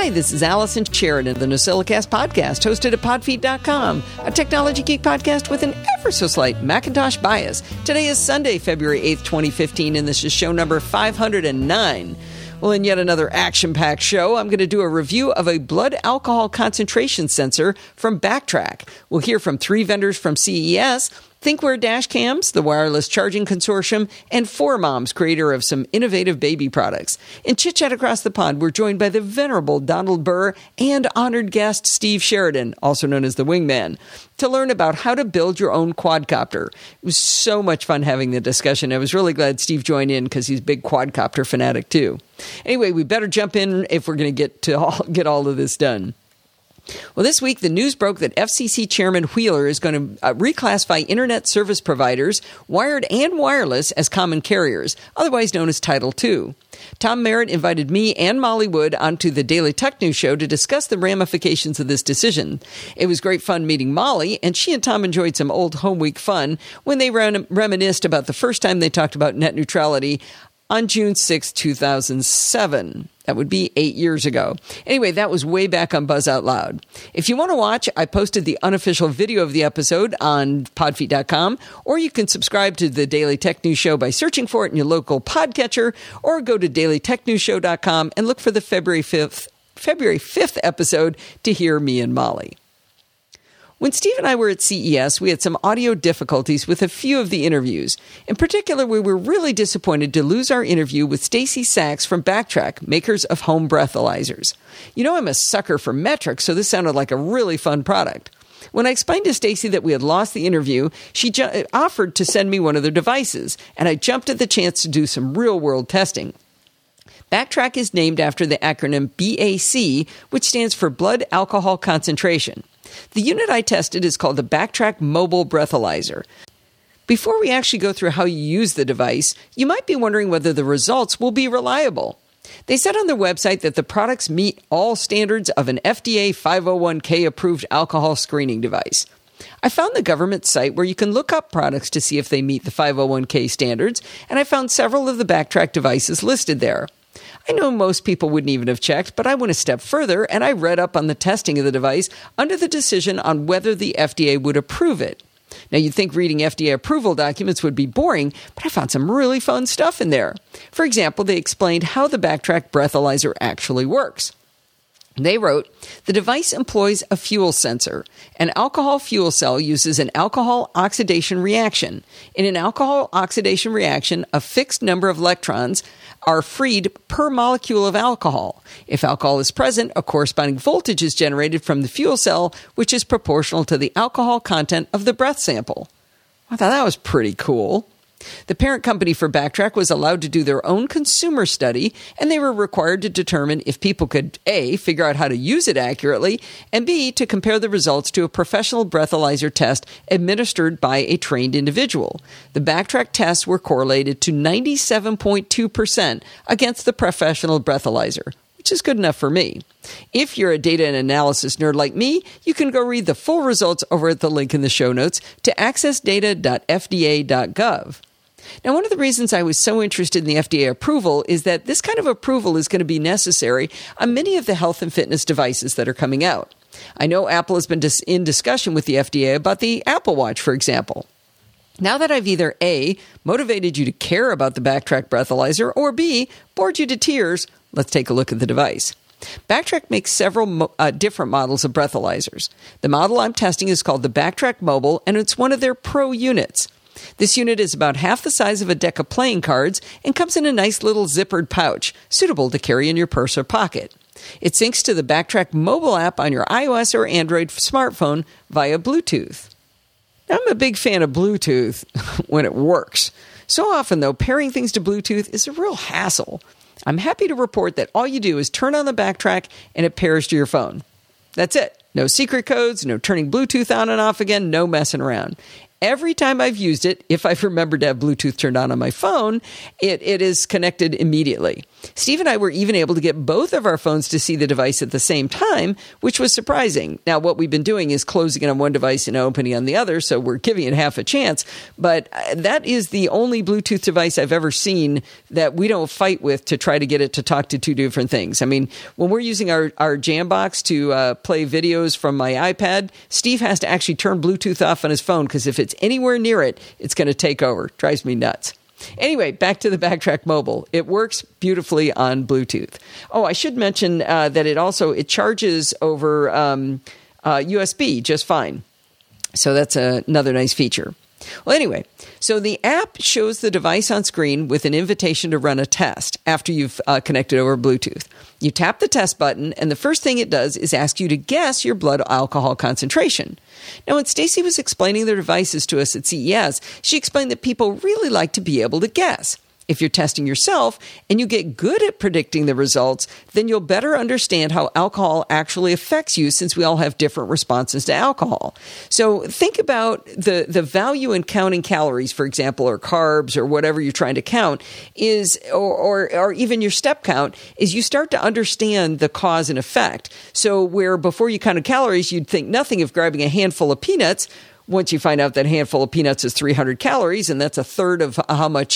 Hi, this is Allison Sheridan of the NosillaCast podcast, hosted at podfeet.com, a technology geek podcast with an ever-so-slight Macintosh bias. Today is Sunday, February 8th, 2015, and this is show number 509. Well, in yet another action-packed show, I'm going to do a review of a blood alcohol concentration sensor from Backtrack. We'll hear from 3 vendors from CES, Thinkware dash cams, the Wireless Charging Consortium, and 4Moms, creator of some innovative baby products. In Chit Chat Across the Pond, we're joined by the venerable Donald Burr and honored guest Steve Sheridan, also known as the Wingman, to learn about how to build your own quadcopter. It was so much fun having the discussion. I was really glad Steve joined in because he's a big quadcopter fanatic too. Anyway, we better jump in if we're going to get all of this done. Well, this week, the news broke that FCC Chairman Wheeler is going to reclassify Internet service providers, wired and wireless, as common carriers, otherwise known as Title II. Tom Merritt invited me and Molly Wood onto the Daily Tech News Show to discuss the ramifications of this decision. It was great fun meeting Molly, and she and Tom enjoyed some old home week fun when they reminisced about the first time they talked about net neutrality on June 6, 2007. That would be 8 years ago. Anyway, that was way back on Buzz Out Loud. If you want to watch, I posted the unofficial video of the episode on podfeet.com, or you can subscribe to the Daily Tech News Show by searching for it in your local podcatcher, or go to dailytechnewsshow.com and look for the February 5th episode to hear me and Molly. When Steve and I were at CES, we had some audio difficulties with a few of the interviews. In particular, we were really disappointed to lose our interview with Stacy Sachs from Backtrack, makers of home breathalyzers. You know I'm a sucker for metrics, so this sounded like a really fun product. When I explained to Stacy that we had lost the interview, she offered to send me one of their devices, and I jumped at the chance to do some real-world testing. Backtrack is named after the acronym BAC, which stands for Blood Alcohol Concentration. The unit I tested is called the Backtrack Mobile Breathalyzer. Before we actually go through how you use the device, you might be wondering whether the results will be reliable. They said on their website that the products meet all standards of an FDA 501(k) approved alcohol screening device. I found the government site where you can look up products to see if they meet the 501(k) standards, and I found several of the Backtrack devices listed there. I know most people wouldn't even have checked, but I went a step further and I read up on the testing of the device under the decision on whether the FDA would approve it. Now, you'd think reading FDA approval documents would be boring, but I found some really fun stuff in there. For example, they explained how the Backtrack breathalyzer actually works. They wrote, the device employs a fuel sensor. An alcohol fuel cell uses an alcohol oxidation reaction. In an alcohol oxidation reaction, a fixed number of electrons are freed per molecule of alcohol. If alcohol is present, a corresponding voltage is generated from the fuel cell, which is proportional to the alcohol content of the breath sample. I thought that was pretty cool. The parent company for Backtrack was allowed to do their own consumer study, and they were required to determine if people could, A, figure out how to use it accurately, and B, to compare the results to a professional breathalyzer test administered by a trained individual. The Backtrack tests were correlated to 97.2% against the professional breathalyzer, which is good enough for me. If you're a data and analysis nerd like me, you can go read the full results over at the link in the show notes to accessdata.fda.gov. Now, one of the reasons I was so interested in the FDA approval is that this kind of approval is going to be necessary on many of the health and fitness devices that are coming out. I know Apple has been in discussion with the FDA about the Apple Watch, for example. Now that I've either A, motivated you to care about the Backtrack breathalyzer, or B, bored you to tears, let's take a look at the device. Backtrack makes several different models of breathalyzers. The model I'm testing is called the Backtrack Mobile, and it's one of their Pro units. This unit is about half the size of a deck of playing cards and comes in a nice little zippered pouch, suitable to carry in your purse or pocket. It syncs to the Backtrack mobile app on your iOS or Android smartphone via Bluetooth. Now, I'm a big fan of Bluetooth when it works. So often, though, pairing things to Bluetooth is a real hassle. I'm happy to report that all you do is turn on the Backtrack and it pairs to your phone. That's it. No secret codes, no turning Bluetooth on and off again, no messing around. every time I've used it, if I've remembered to have Bluetooth turned on my phone, it is connected immediately. Steve and I were even able to get both of our phones to see the device at the same time, which was surprising. Now, what we've been doing is closing it on one device and opening on the other, so we're giving it half a chance. But that is the only Bluetooth device I've ever seen that we don't fight with to try to get it to talk to two different things. I mean, when we're using our Jambox to play videos from my iPad, Steve has to actually turn Bluetooth off on his phone because if it's anywhere near it, it's going to take over. Drives me nuts. Anyway, back to the Backtrack Mobile. It works beautifully on Bluetooth. Oh, I should mention that it charges over USB just fine. So that's another nice feature. Well, anyway, so the app shows the device on screen with an invitation to run a test after you've connected over Bluetooth. You tap the test button, and the first thing it does is ask you to guess your blood alcohol concentration. Now, when Stacy was explaining their devices to us at CES, she explained that people really like to be able to guess. If you're testing yourself and you get good at predicting the results, then you'll better understand how alcohol actually affects you since we all have different responses to alcohol. So think about the value in counting calories, for example, or carbs or whatever you're trying to count is, or even your step count, is you start to understand the cause and effect. So where before you counted calories, you'd think nothing of grabbing a handful of peanuts. Once you find out that handful of peanuts is 300 calories, and that's a third of how much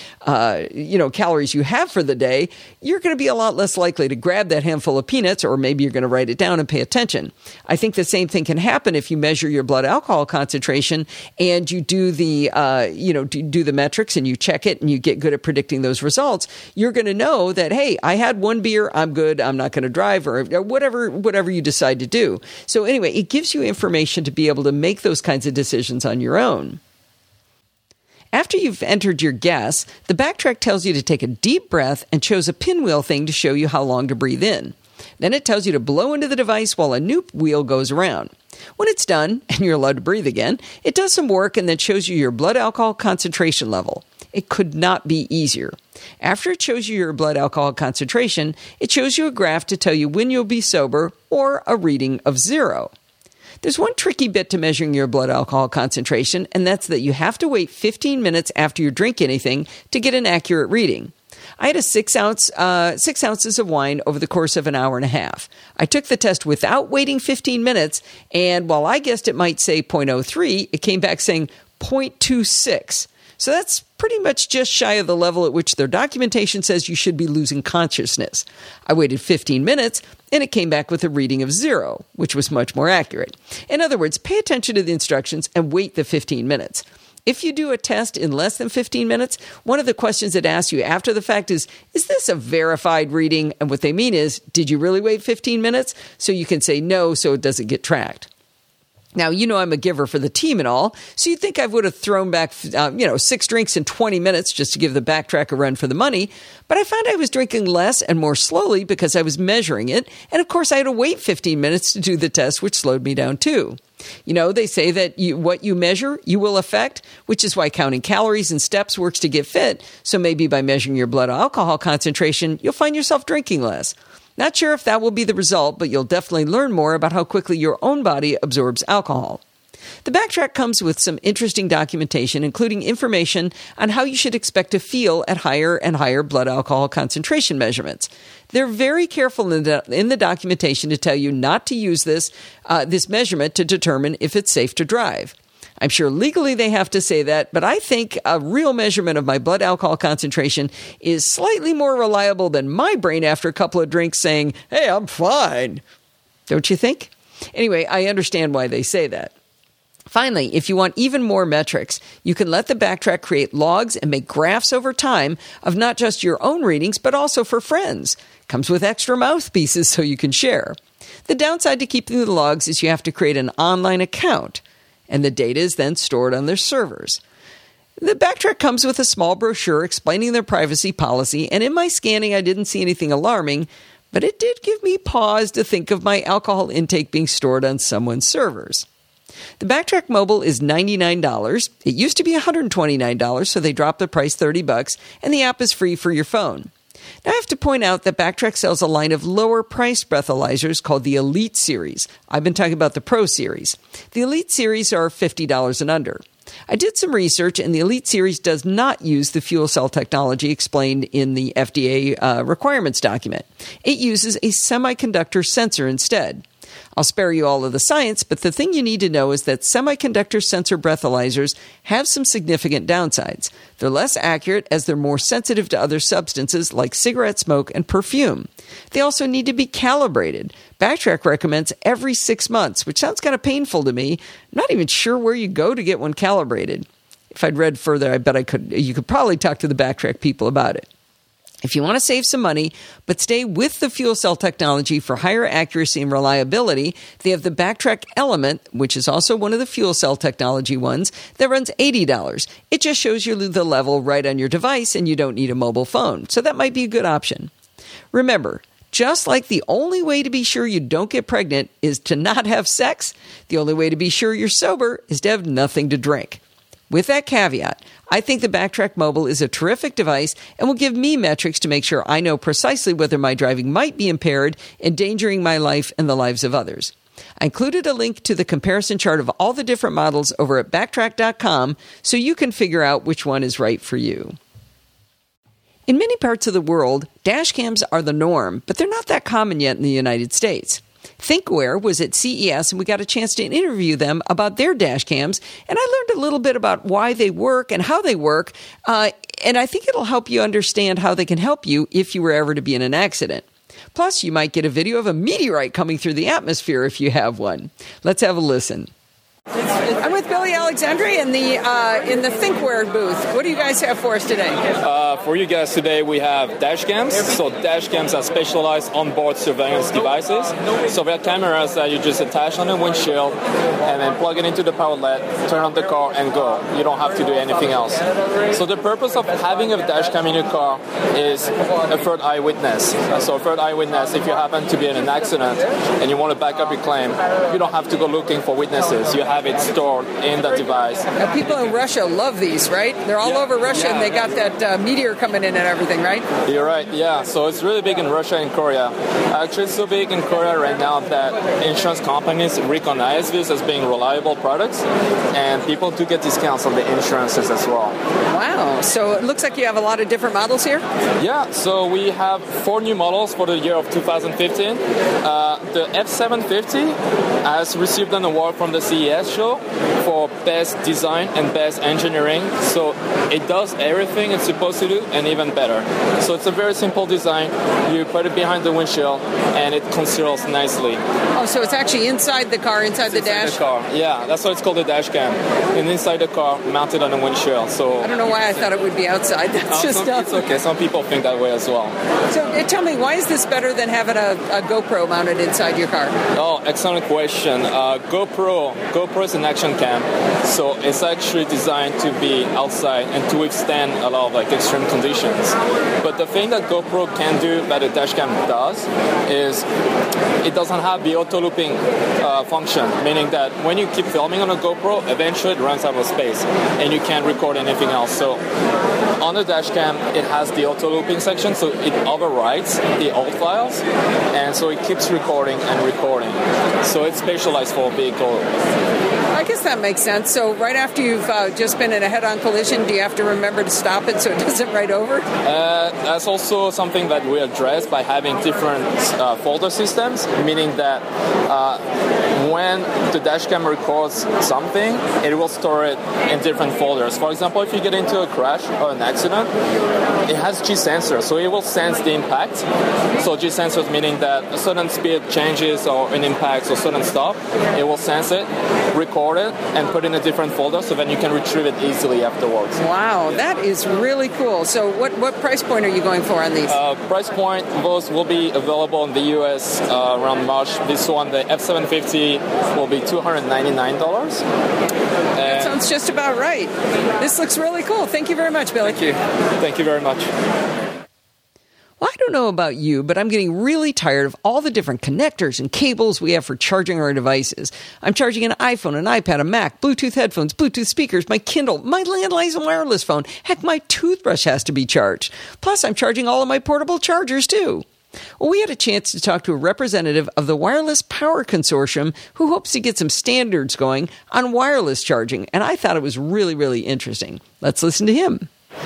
calories you have for the day, you're going to be a lot less likely to grab that handful of peanuts, or maybe you're going to write it down and pay attention. I think the same thing can happen if you measure your blood alcohol concentration and you do the do the metrics and you check it and you get good at predicting those results. You're going to know that, hey, I had one beer, I'm good, I'm not going to drive, or whatever you decide to do. So anyway, it gives you information to be able to make those kinds of decisions on your own. After you've entered your guess, the Backtrack tells you to take a deep breath and shows a pinwheel thing to show you how long to breathe in. Then it tells you to blow into the device while a new wheel goes around. When it's done, and you're allowed to breathe again, it does some work and then shows you your blood alcohol concentration level. It could not be easier. After it shows you your blood alcohol concentration, it shows you a graph to tell you when you'll be sober or a reading of 0. There's one tricky bit to measuring your blood alcohol concentration, and that's that you have to wait 15 minutes after you drink anything to get an accurate reading. I had 6 ounces of wine over the course of an hour and a half. I took the test without waiting 15 minutes, and while I guessed it might say 0.03, it came back saying 0.26. So that's pretty much just shy of the level at which their documentation says you should be losing consciousness. I waited 15 minutes, and it came back with a reading of 0, which was much more accurate. In other words, pay attention to the instructions and wait the 15 minutes. If you do a test in less than 15 minutes, one of the questions it asks you after the fact is this a verified reading? And what they mean is, did you really wait 15 minutes? So you can say no, so it doesn't get tracked. Now, I'm a giver for the team and all, so you'd think I would have thrown back, 6 drinks in 20 minutes just to give the Backtrack a run for the money, but I found I was drinking less and more slowly because I was measuring it, and of course I had to wait 15 minutes to do the test, which slowed me down too. They say that what you measure, you will affect, which is why counting calories and steps works to get fit, so maybe by measuring your blood alcohol concentration, you'll find yourself drinking less. Not sure if that will be the result, but you'll definitely learn more about how quickly your own body absorbs alcohol. The Backtrack comes with some interesting documentation, including information on how you should expect to feel at higher and higher blood alcohol concentration measurements. They're very careful in the documentation to tell you not to use this measurement to determine if it's safe to drive. I'm sure legally they have to say that, but I think a real measurement of my blood alcohol concentration is slightly more reliable than my brain after a couple of drinks saying, hey, I'm fine. Don't you think? Anyway, I understand why they say that. Finally, if you want even more metrics, you can let the Backtrack create logs and make graphs over time of not just your own readings, but also for friends. Comes with extra mouthpieces so you can share. The downside to keeping the logs is you have to create an online account, and the data is then stored on their servers. The Backtrack comes with a small brochure explaining their privacy policy, and in my scanning I didn't see anything alarming, but it did give me pause to think of my alcohol intake being stored on someone's servers. The Backtrack Mobile is $99. It used to be $129, so they dropped the price $30, and the app is free for your phone. Now, I have to point out that Backtrack sells a line of lower-priced breathalyzers called the Elite Series. I've been talking about the Pro Series. The Elite Series are $50 and under. I did some research, and the Elite series does not use the fuel cell technology explained in the FDA requirements document. It uses a semiconductor sensor instead. I'll spare you all of the science, but the thing you need to know is that semiconductor sensor breathalyzers have some significant downsides. They're less accurate as they're more sensitive to other substances like cigarette smoke and perfume. They also need to be calibrated. Backtrack recommends every 6 months, which sounds kind of painful to me. I'm not even sure where you go to get one calibrated. If I'd read further, I bet you could probably talk to the Backtrack people about it. If you want to save some money, but stay with the fuel cell technology for higher accuracy and reliability, they have the Backtrack Element, which is also one of the fuel cell technology ones, that runs $80. It just shows you the level right on your device, and you don't need a mobile phone. So that might be a good option. Remember, just like the only way to be sure you don't get pregnant is to not have sex, the only way to be sure you're sober is to have nothing to drink. With that caveat, I think the Backtrack Mobile is a terrific device and will give me metrics to make sure I know precisely whether my driving might be impaired, endangering my life and the lives of others. I included a link to the comparison chart of all the different models over at Backtrack.com so you can figure out which one is right for you. In many parts of the world, dash cams are the norm, but they're not that common yet in the United States. Thinkware was at CES, and we got a chance to interview them about their dash cams, and I learned a little bit about why they work and how they work, and I think it'll help you understand how they can help you if you were ever to be in an accident. Plus, you might get a video of a meteorite coming through the atmosphere if you have one. Let's have a listen. I'm with Billy Alexandre in the Thinkware booth. What do you guys have for us today? For you guys today, we have dash cams. So dash cams are specialized onboard surveillance devices. So they're cameras that you just attach on the windshield and then plug it into the power LED, turn on the car, and go. You don't have to do anything else. So the purpose of having a dash cam in your car is a third eyewitness. So a third eyewitness, if you happen to be in an accident and you want to back up your claim, you don't have to go looking for witnesses. You have it stored in the device. Now, people in Russia love these, right? They're all over Russia, and they got that meteor coming in and everything, right? You're right, yeah. So it's really big in Russia and Korea. Actually, it's so big in Korea right now that insurance companies recognize this as being reliable products, and people do get discounts on the insurances as well. Wow. So it looks like you have a lot of different models here? Yeah, so we have 4 new models for the year of 2015. The F750 has received an award from the CES show for best design and best engineering. So it does everything it's supposed to do and even better. So it's a very simple design. You put it behind the windshield and it conceals nicely. Oh, so it's actually inside the car, inside the dash? The car. Yeah, that's why it's called a dash cam. And inside the car, mounted on the windshield. So I don't know why I thought it would be outside. That's it's okay. Some people think that way as well. So tell me, why is this better than having a GoPro mounted inside your car? Oh, excellent question. GoPro is an action cam, so it's actually designed to be outside and to withstand a lot of extreme conditions. But the thing that GoPro can do that a dash cam does is it doesn't have the auto looping function, meaning that when you keep filming on a GoPro, eventually it runs out of space and you can't record anything else. So on the dash cam, it has the auto looping section, so it overwrites the old files, and so it keeps recording and recording. So it's specialized for a vehicle. I guess that makes sense. So right after you've just been in a head-on collision, do you have to remember to stop it so it doesn't write over? That's also something that we address by having different folder systems, meaning that when the dash cam records something, it will store it in different folders. For example, if you get into a crash or an accident, it has G-sensors, so it will sense the impact. So G-sensors meaning that a certain speed changes or an impact or sudden stop, it will sense it, record it, and put it in a different folder so then you can retrieve it easily afterwards. Wow, that is really cool. So what price point are you going for on these? Price point, those will be available in the US around March. This one, the F750, will be $299. That sounds just about right. This looks really cool. Thank you very much, Billy. Thank you. Thank you very much. Well, I don't know about you, but I'm getting really tired of all the different connectors and cables we have for charging our devices. I'm charging an iPhone, an iPad, a Mac, Bluetooth headphones, Bluetooth speakers, my Kindle, my landline and wireless phone. Heck, my toothbrush has to be charged. Plus, I'm charging all of my portable chargers, too. Well, we had a chance to talk to a representative of the Wireless Power Consortium who hopes to get some standards going on wireless charging, and I thought it was really, really interesting. Let's listen to him.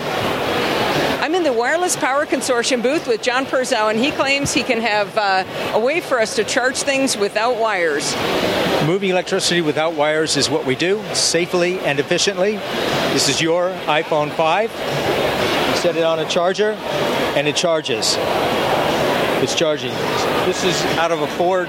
I'm in the Wireless Power Consortium booth with John Perzow, and he claims he can have a way for us to charge things without wires. Moving electricity without wires is what we do, safely and efficiently. This is your iPhone 5. You set it on a charger, and it charges. It's charging. This is out of a Ford...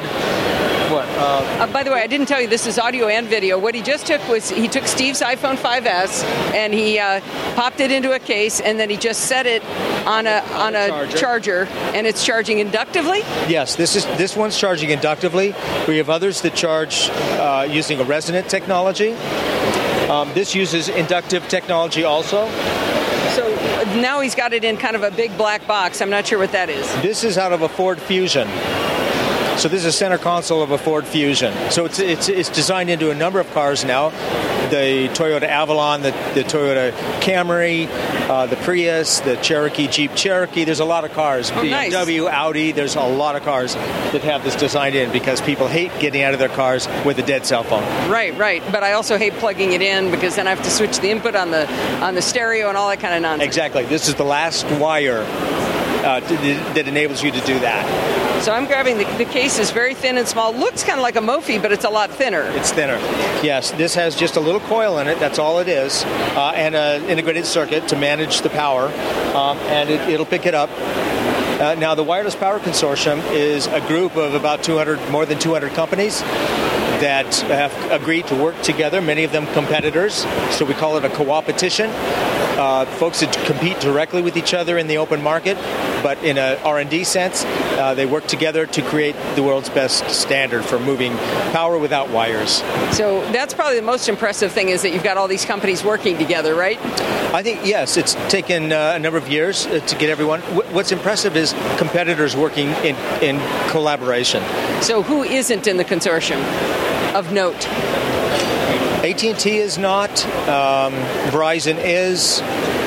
by the way, I didn't tell you, this is audio and video. What he just took was, he took Steve's iPhone 5S and he popped it into a case, and then he just set it on a charger, and it's charging inductively? Yes, this one's charging inductively. We have others that charge using a resonant technology. This uses inductive technology also. So now he's got it in kind of a big black box. I'm not sure what that is. This is out of a Ford Fusion. So this is a center console of a Ford Fusion. So it's designed into a number of cars now. The Toyota Avalon, the Toyota Camry, the Prius, the Cherokee, Jeep Cherokee. There's a lot of cars. BMW, nice. Audi. There's a lot of cars that have this designed in because people hate getting out of their cars with a dead cell phone. Right. But I also hate plugging it in because then I have to switch the input on the stereo and all that kind of nonsense. Exactly. This is the last wire that enables you to do that. So I'm grabbing the case is very thin and small. Looks kind of like a Mophie, but it's a lot thinner. It's thinner. Yes, this has just a little coil in it. That's all it is, and an integrated circuit to manage the power, and it'll pick it up. Now, the Wireless Power Consortium is a group of about more than 200 companies that have agreed to work together, many of them competitors, so we call it a co-opetition. Folks that compete directly with each other in the open market, but in a R&D sense, they work together to create the world's best standard for moving power without wires. So that's probably the most impressive thing, is that you've got all these companies working together, right? I think, yes, it's taken a number of years to get everyone. What's impressive is competitors working in collaboration. So who isn't in the consortium of note? AT&T is not. Verizon is.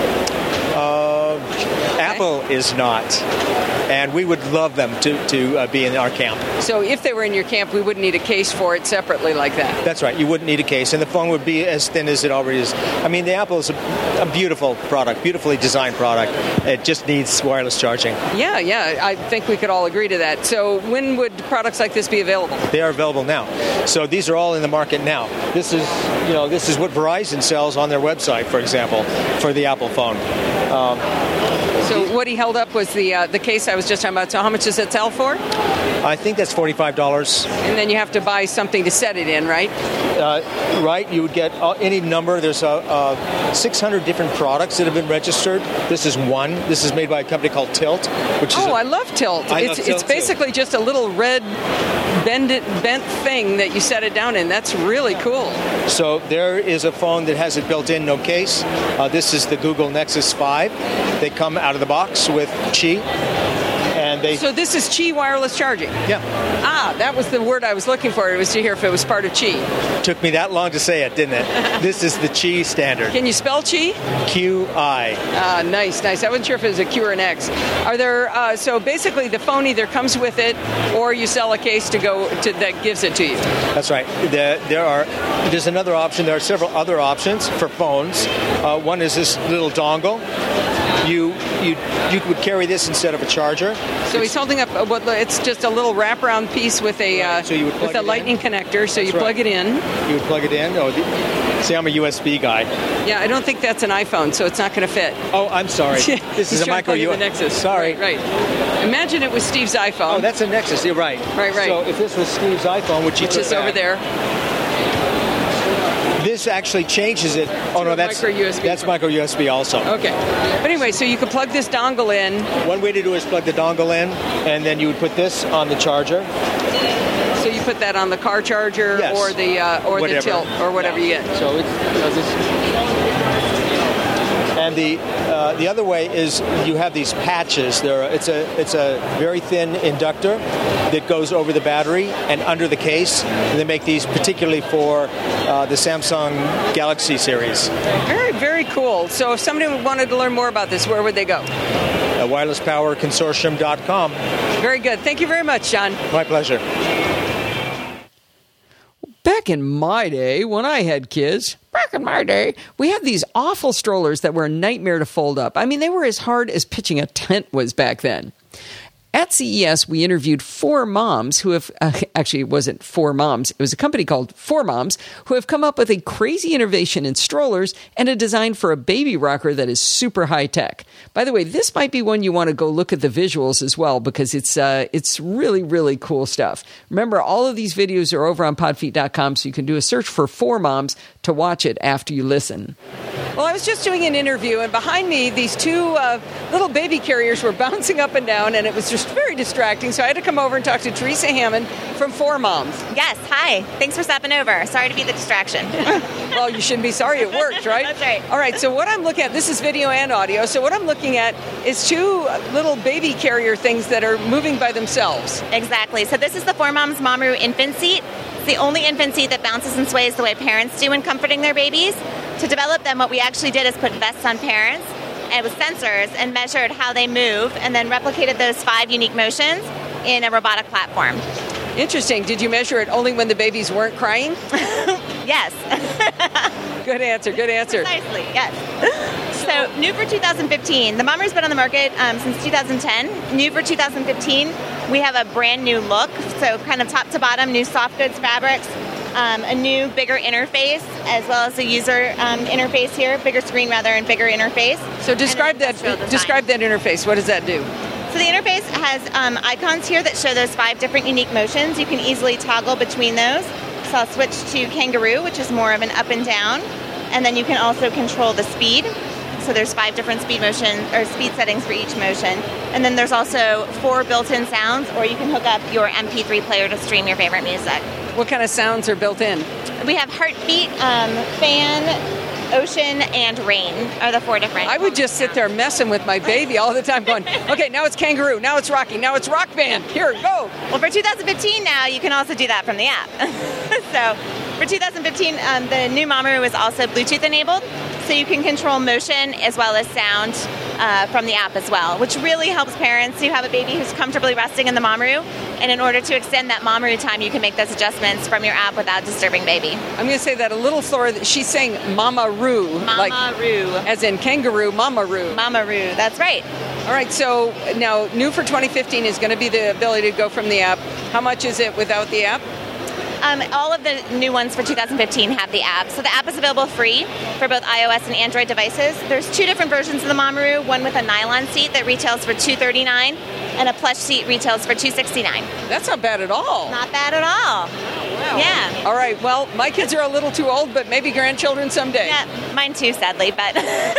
Apple is not. And we would love them to be in our camp. So if they were in your camp, we wouldn't need a case for it separately like that? That's right. You wouldn't need a case. And the phone would be as thin as it already is. I mean, the Apple is a beautiful product, beautifully designed product. It just needs wireless charging. Yeah. I think we could all agree to that. So when would products like this be available? They are available now. So these are all in the market now. This is what Verizon sells on their website, for example, for the Apple phone. So what he held up was the case I was just talking about. So how much does it sell for? I think that's $45. And then you have to buy something to set it in, right? Right. You would get any number. There's 600 different products that have been registered. This is one. This is made by a company called Tilt. I love Tilt. It's basically just a little red bent thing that you set it down in. That's really cool. So there is a phone that has it built in, no case. This is the Google Nexus 5. They come out of the box with Qi. So this is Qi wireless charging? Yeah. That was the word I was looking for. It was to hear if it was part of Qi. Took me that long to say it, didn't it? This is the Qi standard. Can you spell Qi? Q-I. Nice. I wasn't sure if it was a Q or an X. Are there? So basically, the phone either comes with it, or you sell a case that gives it to you. That's right. There's another option. There are several other options for phones. One is this little dongle. You would carry this instead of a charger. So he's holding up. It's just a little wraparound piece with a lightning connector. So you plug it in. You would plug it in. See, I'm a USB guy. Yeah, I don't think that's an iPhone, so it's not going to fit. Oh, I'm sorry. This is a micro USB. Nexus. Sorry. Right. Imagine it was Steve's iPhone. Oh, that's a Nexus. You're right. Right. So if this was Steve's iPhone, which is over there. This actually changes it. Oh no, that's micro USB. That's micro USB also. Okay. But anyway, so you could plug this dongle in. One way to do it is plug the dongle in, and then you would put this on the charger. So you put that on the car charger, yes. or the Tilt or whatever you get. So and the other way is you have these patches. It's a very thin inductor that goes over the battery and under the case. And they make these particularly for the Samsung Galaxy series. Very, very cool. So if somebody wanted to learn more about this, where would they go? wirelesspowerconsortium.com. Very good. Thank you very much, John. My pleasure. Back in my day, when I had kids, we had these awful strollers that were a nightmare to fold up. I mean, they were as hard as pitching a tent was back then. At CES, we interviewed 4 moms who have, actually it wasn't 4 moms, it was a company called 4 Moms, who have come up with a crazy innovation in strollers and a design for a baby rocker that is super high tech. By the way, this might be one you want to go look at the visuals as well, because it's really, really cool stuff. Remember, all of these videos are over on podfeet.com, so you can do a search for 4 Moms to watch it after you listen. Well, I was just doing an interview, and behind me, these 2 little baby carriers were bouncing up and down, and it was just very distracting, so I had to come over and talk to Teresa Hammond from 4 Moms. Yes, hi. Thanks for stopping over. Sorry to be the distraction. Well, you shouldn't be sorry. It worked, right? That's right. All right, so what I'm looking at, this is video and audio, so what I'm looking at is 2 little baby carrier things that are moving by themselves. Exactly. So this is the 4 Moms Momaru infant seat. It's the only infant seat that bounces and sways the way parents do when comforting their babies. To develop them, what we actually did is put vests on parents and with sensors and measured how they move and then replicated those 5 unique motions in a robotic platform. Interesting. Did you measure it only when the babies weren't crying? Yes. Good answer. Precisely, yes. So, new for 2015. The Momaru's been on the market since 2010. New for 2015, we have a brand new look. So, kind of top to bottom, new soft goods fabrics, a new, bigger interface, as well as a user interface here, bigger screen rather, and bigger interface. So, describe that interface. What does that do? So the interface has icons here that show those 5 different unique motions. You can easily toggle between those. So I'll switch to Kangaroo, which is more of an up and down. And then you can also control the speed. So there's 5 different speed settings for each motion. And then there's also 4 built-in sounds, or you can hook up your MP3 player to stream your favorite music. What kind of sounds are built in? We have heartbeat, fan, ocean, and rain are the 4 different. I would just sit there messing with my baby all the time going, okay, now it's Kangaroo, now it's Rocky, now it's Rock Band. Here, go. Well, for 2015 now, you can also do that from the app. So for 2015, the new Momaru is also Bluetooth enabled. So you can control motion as well as sound from the app as well, which really helps parents who have a baby who's comfortably resting in the Momaru. And in order to extend that Momaru time, you can make those adjustments from your app without disturbing baby. I'm going to say that a little slower. She's saying Momaru. Momaru. Like, as in kangaroo, Momaru. Momaru, that's right. All right, so now new for 2015 is going to be the ability to go from the app. How much is it without the app? All of the new ones for 2015 have the app. So the app is available free for both iOS and Android devices. There's 2 different versions of the Momaru, one with a nylon seat that retails for $239 and a plush seat retails for $269. That's not bad at all. Not bad at all. Oh, wow. Yeah. All right, well, my kids are a little too old, but maybe grandchildren someday. Yeah, mine too, sadly, but...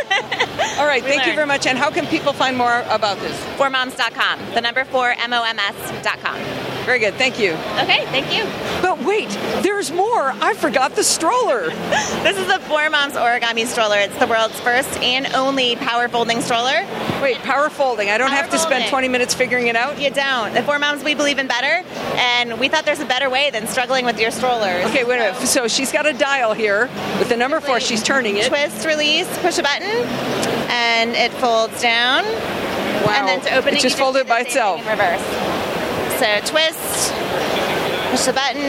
All right, thank you very much. And how can people find more about this? 4moms.com, the number 4, MOMS.com. Very good, thank you. Okay, thank you. But wait, there's more. I forgot the stroller. This is the 4 Moms Origami Stroller. It's the world's first and only power folding stroller. Wait, power folding. I don't have to spend 20 minutes figuring it out? You don't. At 4 Moms, we believe in better, and we thought there's a better way than struggling with your strollers. Okay, wait a minute. So she's got a dial here with the number 4. She's turning it. Twist, release, push a button, and it folds down. Wow. And then to open it just folded by itself. In reverse. So twist, push the button,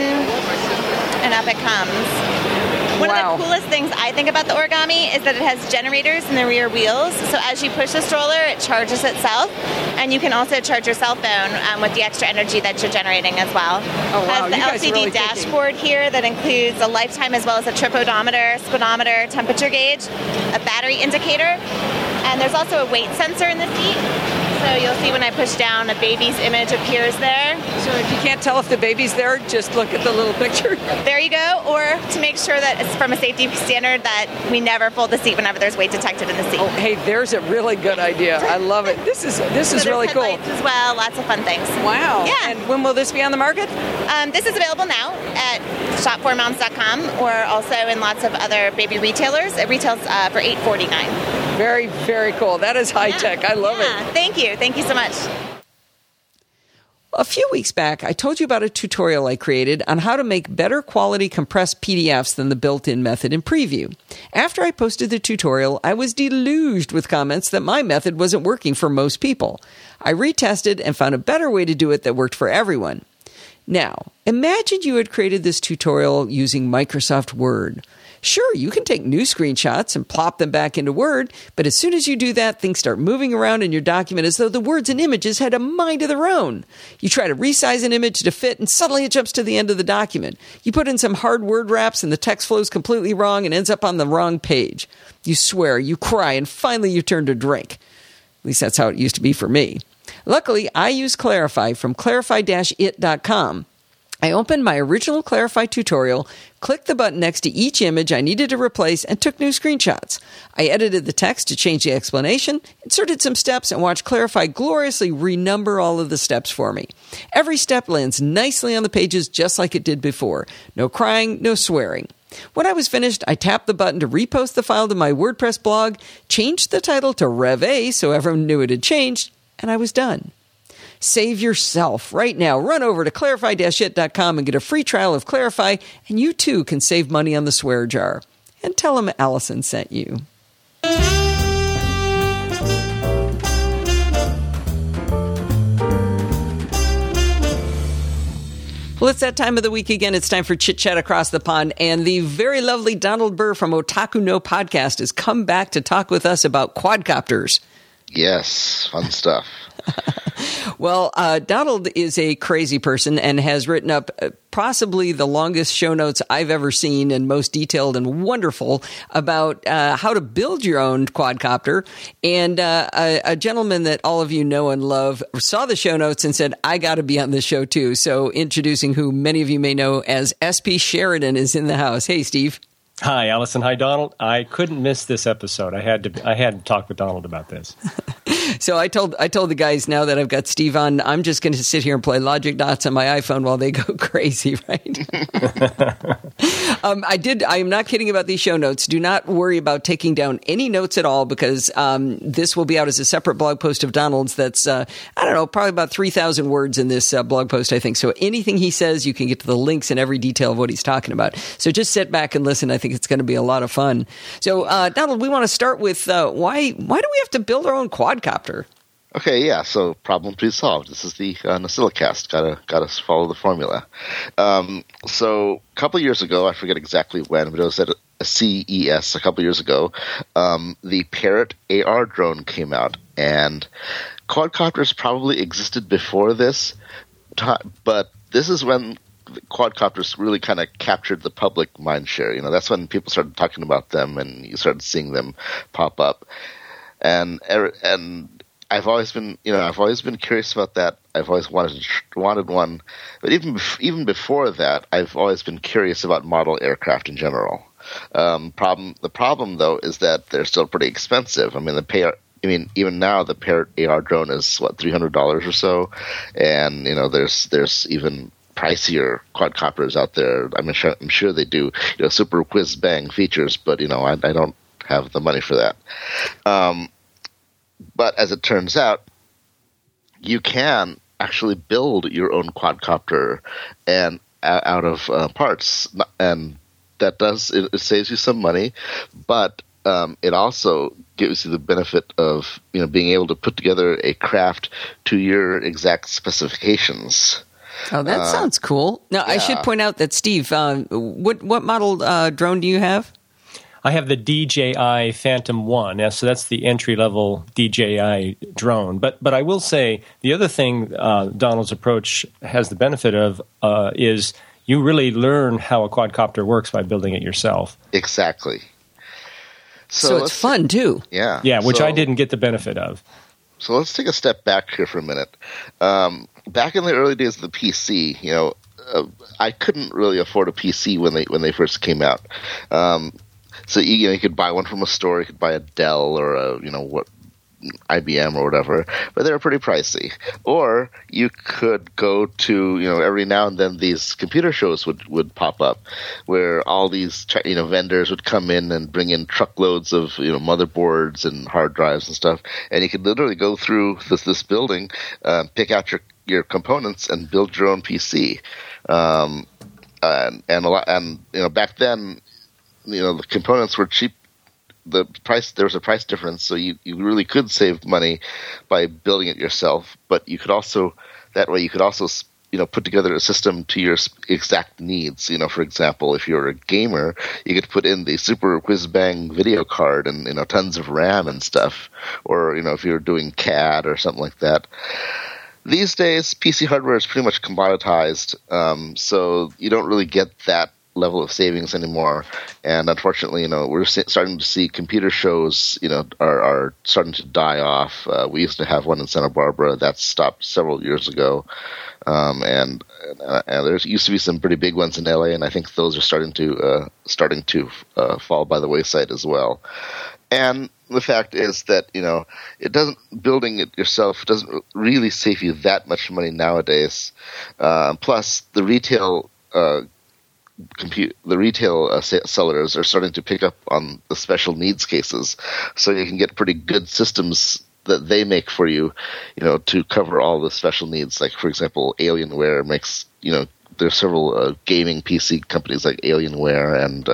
and up it comes. One of the coolest things I think about the origami is that it has generators in the rear wheels. So as you push the stroller, it charges itself. And you can also charge your cell phone with the extra energy that you're generating as well. Oh, wow. It has the LCD dashboard here that includes a lifetime as well as a trip odometer, speedometer, temperature gauge, a battery indicator. And there's also a weight sensor in the seat. So you'll see when I push down, a baby's image appears there. So if you can't tell if the baby's there, just look at the little picture. There you go. Or to make sure that it's from a safety standard that we never fold the seat whenever there's weight detected in the seat. Oh, hey, there's a really good idea. I love it. This is really cool. As well, lots of fun things. Wow. Yeah. And when will this be on the market? This is available now at shop4moms.com or also in lots of other baby retailers. It retails for $849. Very, very cool. That is high tech. I love it. Thank you. Thank you so much. A few weeks back, I told you about a tutorial I created on how to make better quality compressed PDFs than the built-in method in Preview. After I posted the tutorial, I was deluged with comments that my method wasn't working for most people. I retested and found a better way to do it that worked for everyone. Now, imagine you had created this tutorial using Microsoft Word. Sure, you can take new screenshots and plop them back into Word, but as soon as you do that, things start moving around in your document as though the words and images had a mind of their own. You try to resize an image to fit, and suddenly it jumps to the end of the document. You put in some hard word wraps, and the text flows completely wrong and ends up on the wrong page. You swear, you cry, and finally you turn to drink. At least that's how it used to be for me. Luckily, I use Clarify from clarify-it.com. I opened my original Clarify tutorial, clicked the button next to each image I needed to replace, and took new screenshots. I edited the text to change the explanation, inserted some steps, and watched Clarify gloriously renumber all of the steps for me. Every step lands nicely on the pages just like it did before. No crying, no swearing. When I was finished, I tapped the button to repost the file to my WordPress blog, changed the title to Rev A so everyone knew it had changed, and I was done. Save yourself right now. Run over to clarify-it.com and get a free trial of Clarify, and you too can save money on the swear jar. And tell them Allison sent you. Well, it's that time of the week again. It's time for Chit Chat Across the Pond, and the very lovely Donald Burr from Otaku No Podcast has come back to talk with us about quadcopters. Yes, fun stuff. Well, Donald is a crazy person and has written up possibly the longest show notes I've ever seen, and most detailed and wonderful, about how to build your own quadcopter. And a gentleman that all of you know and love saw the show notes and said, I got to be on this show too. So introducing who many of you may know as SP Sheridan is in the house. Hey, Steve. Hi, Allison. Hi, Donald. I couldn't miss this episode. I had to talk with Donald about this. So I told the guys, now that I've got Steve on, I'm just going to sit here and play Logic Dots on my iPhone while they go crazy, right? I am not kidding about these show notes. Do not worry about taking down any notes at all, because this will be out as a separate blog post of Donald's that's, probably about 3,000 words in this blog post, I think. So anything he says, you can get to the links and every detail of what he's talking about. So just sit back and listen. I think it's going to be a lot of fun. So, Donald, we want to start with why do we have to build our own quadcopter? Okay, yeah. So problem to be solved. This is the Nosilicast. Gotta follow the formula. So a couple of years ago, I forget exactly when, but it was at a CES a couple of years ago. The Parrot AR drone came out, and quadcopters probably existed before this, but this is when quadcopters really kind of captured the public mind share. That's when people started talking about them, and you started seeing them pop up. And I've always been curious about that. I've always wanted one, but even before that, I've always been curious about model aircraft in general. The problem though is that they're still pretty expensive. Even now the Parrot AR drone is $300 or so, and there's even pricier quadcopters out there. I'm sure they do super whiz bang features, but I don't have the money for that. But as it turns out, you can actually build your own quadcopter and out of parts, and that it saves you some money, but it also gives you the benefit of being able to put together a craft to your exact specifications. Oh, that sounds cool. Now, yeah. I should point out that, Steve, what model drone do you have? I have the DJI Phantom 1. So that's the entry-level DJI drone. But I will say the other thing Donald's approach has the benefit of is you really learn how a quadcopter works by building it yourself. Exactly. So it's fun, too. Yeah. Yeah, which I didn't get the benefit of. So let's take a step back here for a minute. Back in the early days of the PC, I couldn't really afford a PC when they first came out. So you could buy one from a store, you could buy a Dell or a IBM or whatever, but they were pretty pricey. Or you could go to every now and then these computer shows would pop up, where all these vendors would come in and bring in truckloads of motherboards and hard drives and stuff, and you could literally go through this building, pick out your components and build your own PC. And back then, the components were cheap. There was a price difference, so you really could save money by building it yourself. But you could also put together a system to your exact needs. For example, if you're a gamer, you could put in the super whiz-bang video card and tons of RAM and stuff. Or if you're doing CAD or something like that. These days, PC hardware is pretty much commoditized, so you don't really get that level of savings anymore. And unfortunately, we're starting to see computer shows, are starting to die off. We used to have one in Santa Barbara that stopped several years ago. And there used to be some pretty big ones in LA, and I think those are starting to fall by the wayside as well. And the fact is that building it yourself doesn't really save you that much money nowadays. Plus, the retail sellers are starting to pick up on the special needs cases, so you can get pretty good systems that they make for you, to cover all the special needs. Like, for example, Alienware makes, there's several gaming PC companies like Alienware and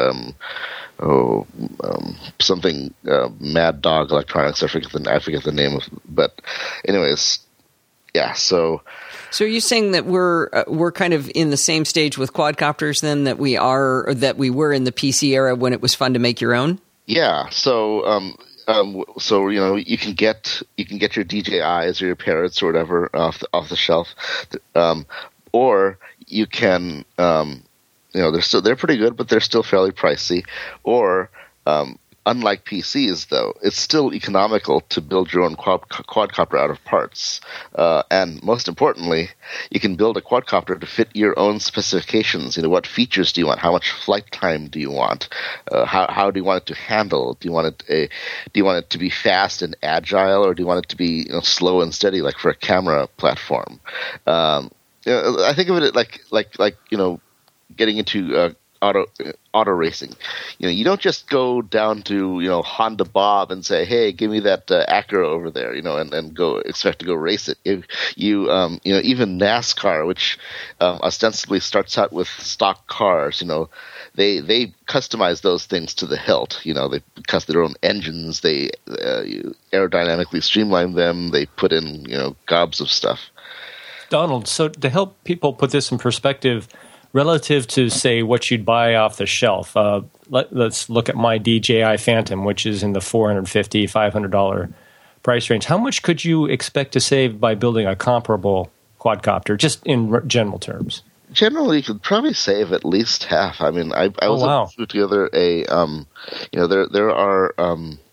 something Mad Dog Electronics. I forget the name of, but anyways, yeah. So are you saying that we're kind of in the same stage with quadcopters then that we were in the PC era when it was fun to make your own? Yeah. So you can get your DJIs or your Parrots or whatever off the shelf, or you can they're pretty good, but they're still fairly pricey. Or unlike PCs, though, it's still economical to build your own quadcopter out of parts. And most importantly, you can build a quadcopter to fit your own specifications. What features do you want? How much flight time do you want? How do you want it to handle? Do you want it to be fast and agile, or do you want it to be slow and steady, like for a camera platform? I think of it like getting into auto racing. You don't just go down to Honda Bob and say, "Hey, give me that Acura over there," and go expect to go race it. Even NASCAR, which ostensibly starts out with stock cars, they customize those things to the hilt. They custom their own engines. They aerodynamically streamline them. They put in gobs of stuff. Donald, so to help people put this in perspective, relative to, say, what you'd buy off the shelf, let's look at my DJI Phantom, which is in the $450, $500 price range. How much could you expect to save by building a comparable quadcopter, just in general terms? Generally, you could probably save at least half. I mean, I was able to put together a, there are,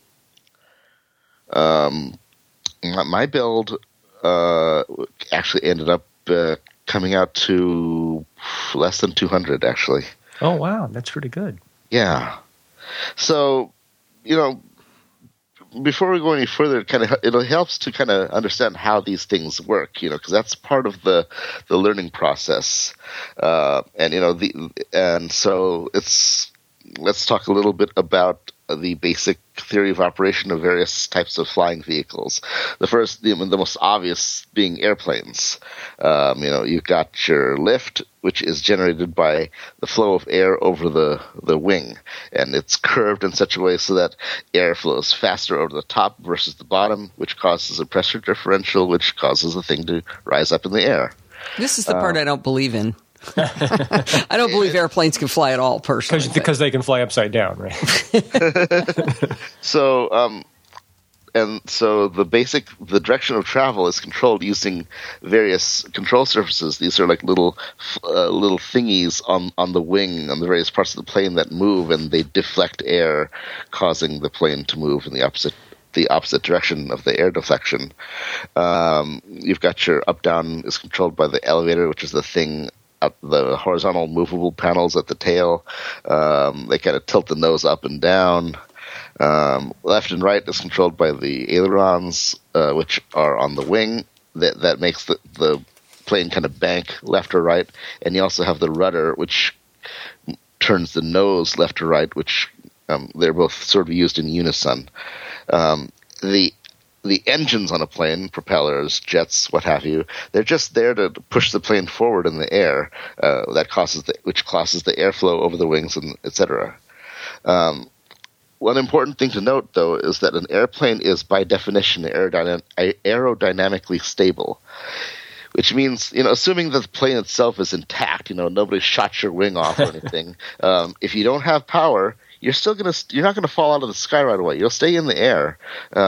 my build actually ended up coming out to less than 200, actually. Oh, wow. That's pretty good. Yeah. So, before we go any further, it helps to kind of understand how these things work, because that's part of the learning process. So let's talk a little bit about the basic theory of operation of various types of flying vehicles. The first, the most obvious, being airplanes. You've got your lift, which is generated by the flow of air over the wing, and it's curved in such a way so that air flows faster over the top versus the bottom, which causes a pressure differential, which causes the thing to rise up in the air. This is the part I don't believe in. I don't believe airplanes can fly at all, personally. Because they can fly upside down, right? So the direction of travel is controlled using various control surfaces. These are like little thingies on the wing, on the various parts of the plane that move, and they deflect air, causing the plane to move in the opposite direction of the air deflection. You've got your up-down is controlled by the elevator, which is the thing at the horizontal movable panels at the tail. They kind of tilt the nose up and down. Left and right is controlled by the ailerons, which are on the wing. That makes the plane kind of bank left or right. And you also have the rudder, which turns the nose left or right, which they're both sort of used in unison. The the engines on a plane, propellers, jets, what have you, they're just there to push the plane forward in the air. Which causes the airflow over the wings, and etc. One important thing to note, though, is that an airplane is by definition aerodynamically stable, which means, assuming that the plane itself is intact, nobody shot your wing off or anything. If you don't have power, you're not gonna fall out of the sky right away. You'll stay in the air,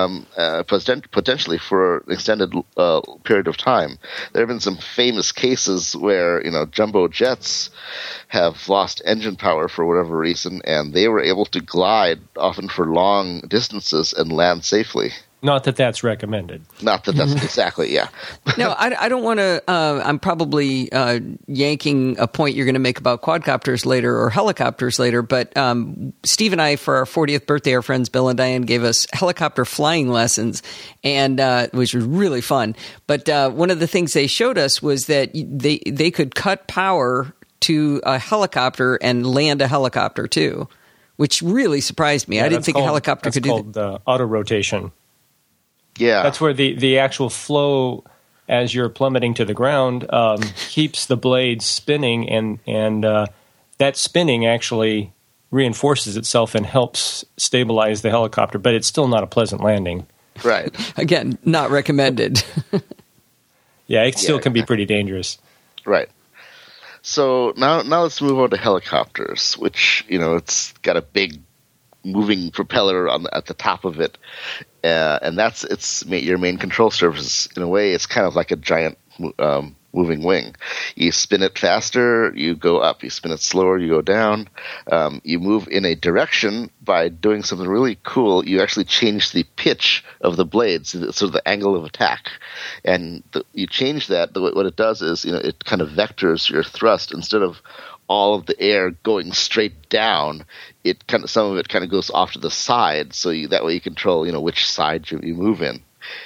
potentially for an extended period of time. There have been some famous cases where jumbo jets have lost engine power for whatever reason, and they were able to glide often for long distances and land safely. Not that that's recommended. Not that that's exactly, yeah. No, I don't want to. I'm probably yanking a point you're going to make about quadcopters later or helicopters later. But Steve and I, for our 40th birthday, our friends Bill and Diane gave us helicopter flying lessons, and which was really fun. But one of the things they showed us was that they could cut power to a helicopter and land a helicopter too, which really surprised me. I didn't think a helicopter could do that. That's called auto rotation. Yeah, that's where the actual flow, as you're plummeting to the ground, keeps the blades spinning, and that spinning actually reinforces itself and helps stabilize the helicopter. But it's still not a pleasant landing. Right. Again, not recommended. Yeah, it still can be pretty dangerous. Right. So now let's move on to helicopters, which it's got a big moving propeller at the top of it, and it's your main control surface. In a way, it's kind of like a giant moving wing. You spin it faster, you go up. You spin it slower, you go down. You move in a direction by doing something really cool. You actually change the pitch of the blades, so the angle of attack. And you change that. What it does is, it kind of vectors your thrust. Instead of all of the air going straight down, some of it kind of goes off to the side, so that way you control, which side you move in.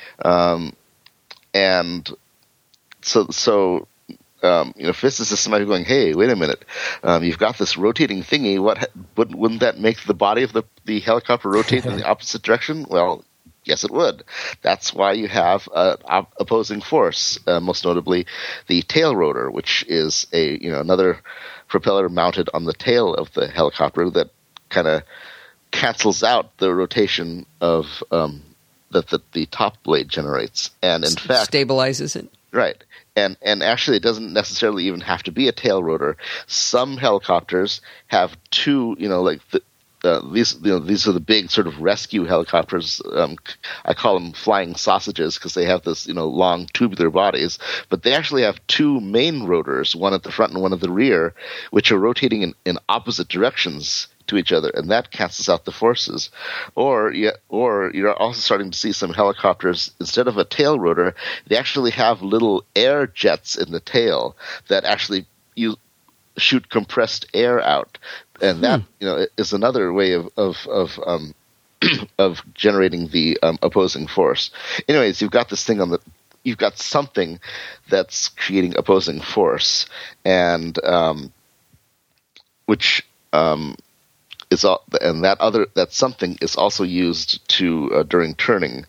And so physicists might be going, hey, wait a minute, you've got this rotating thingy. Wouldn't that make the body of the helicopter rotate in the opposite direction? Well, yes, it would. That's why you have opposing force, most notably the tail rotor, which is another propeller mounted on the tail of the helicopter that kind of cancels out the rotation of that the top blade generates, and in fact stabilizes it. Right. And actually, it doesn't necessarily even have to be a tail rotor. Some helicopters have two, these are the big sort of rescue helicopters. I call them flying sausages because they have this, long tubular bodies. But they actually have two main rotors, one at the front and one at the rear, which are rotating in opposite directions to each other, and that cancels out the forces. Or you're also starting to see some helicopters, instead of a tail rotor, they actually have little air jets in the tail that actually shoot compressed air out, and that is another way of of generating the opposing force. Anyways, you've got this thing you've got something that's creating opposing force, and that something is also used to during turning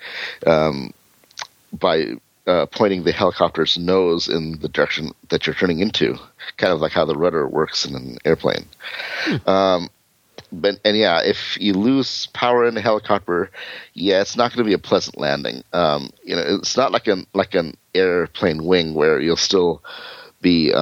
by pointing the helicopter's nose in the direction that you're turning into, kind of like how the rudder works in an airplane. If you lose power in a helicopter, it's not going to be a pleasant landing. It's not like an airplane wing where you'll still be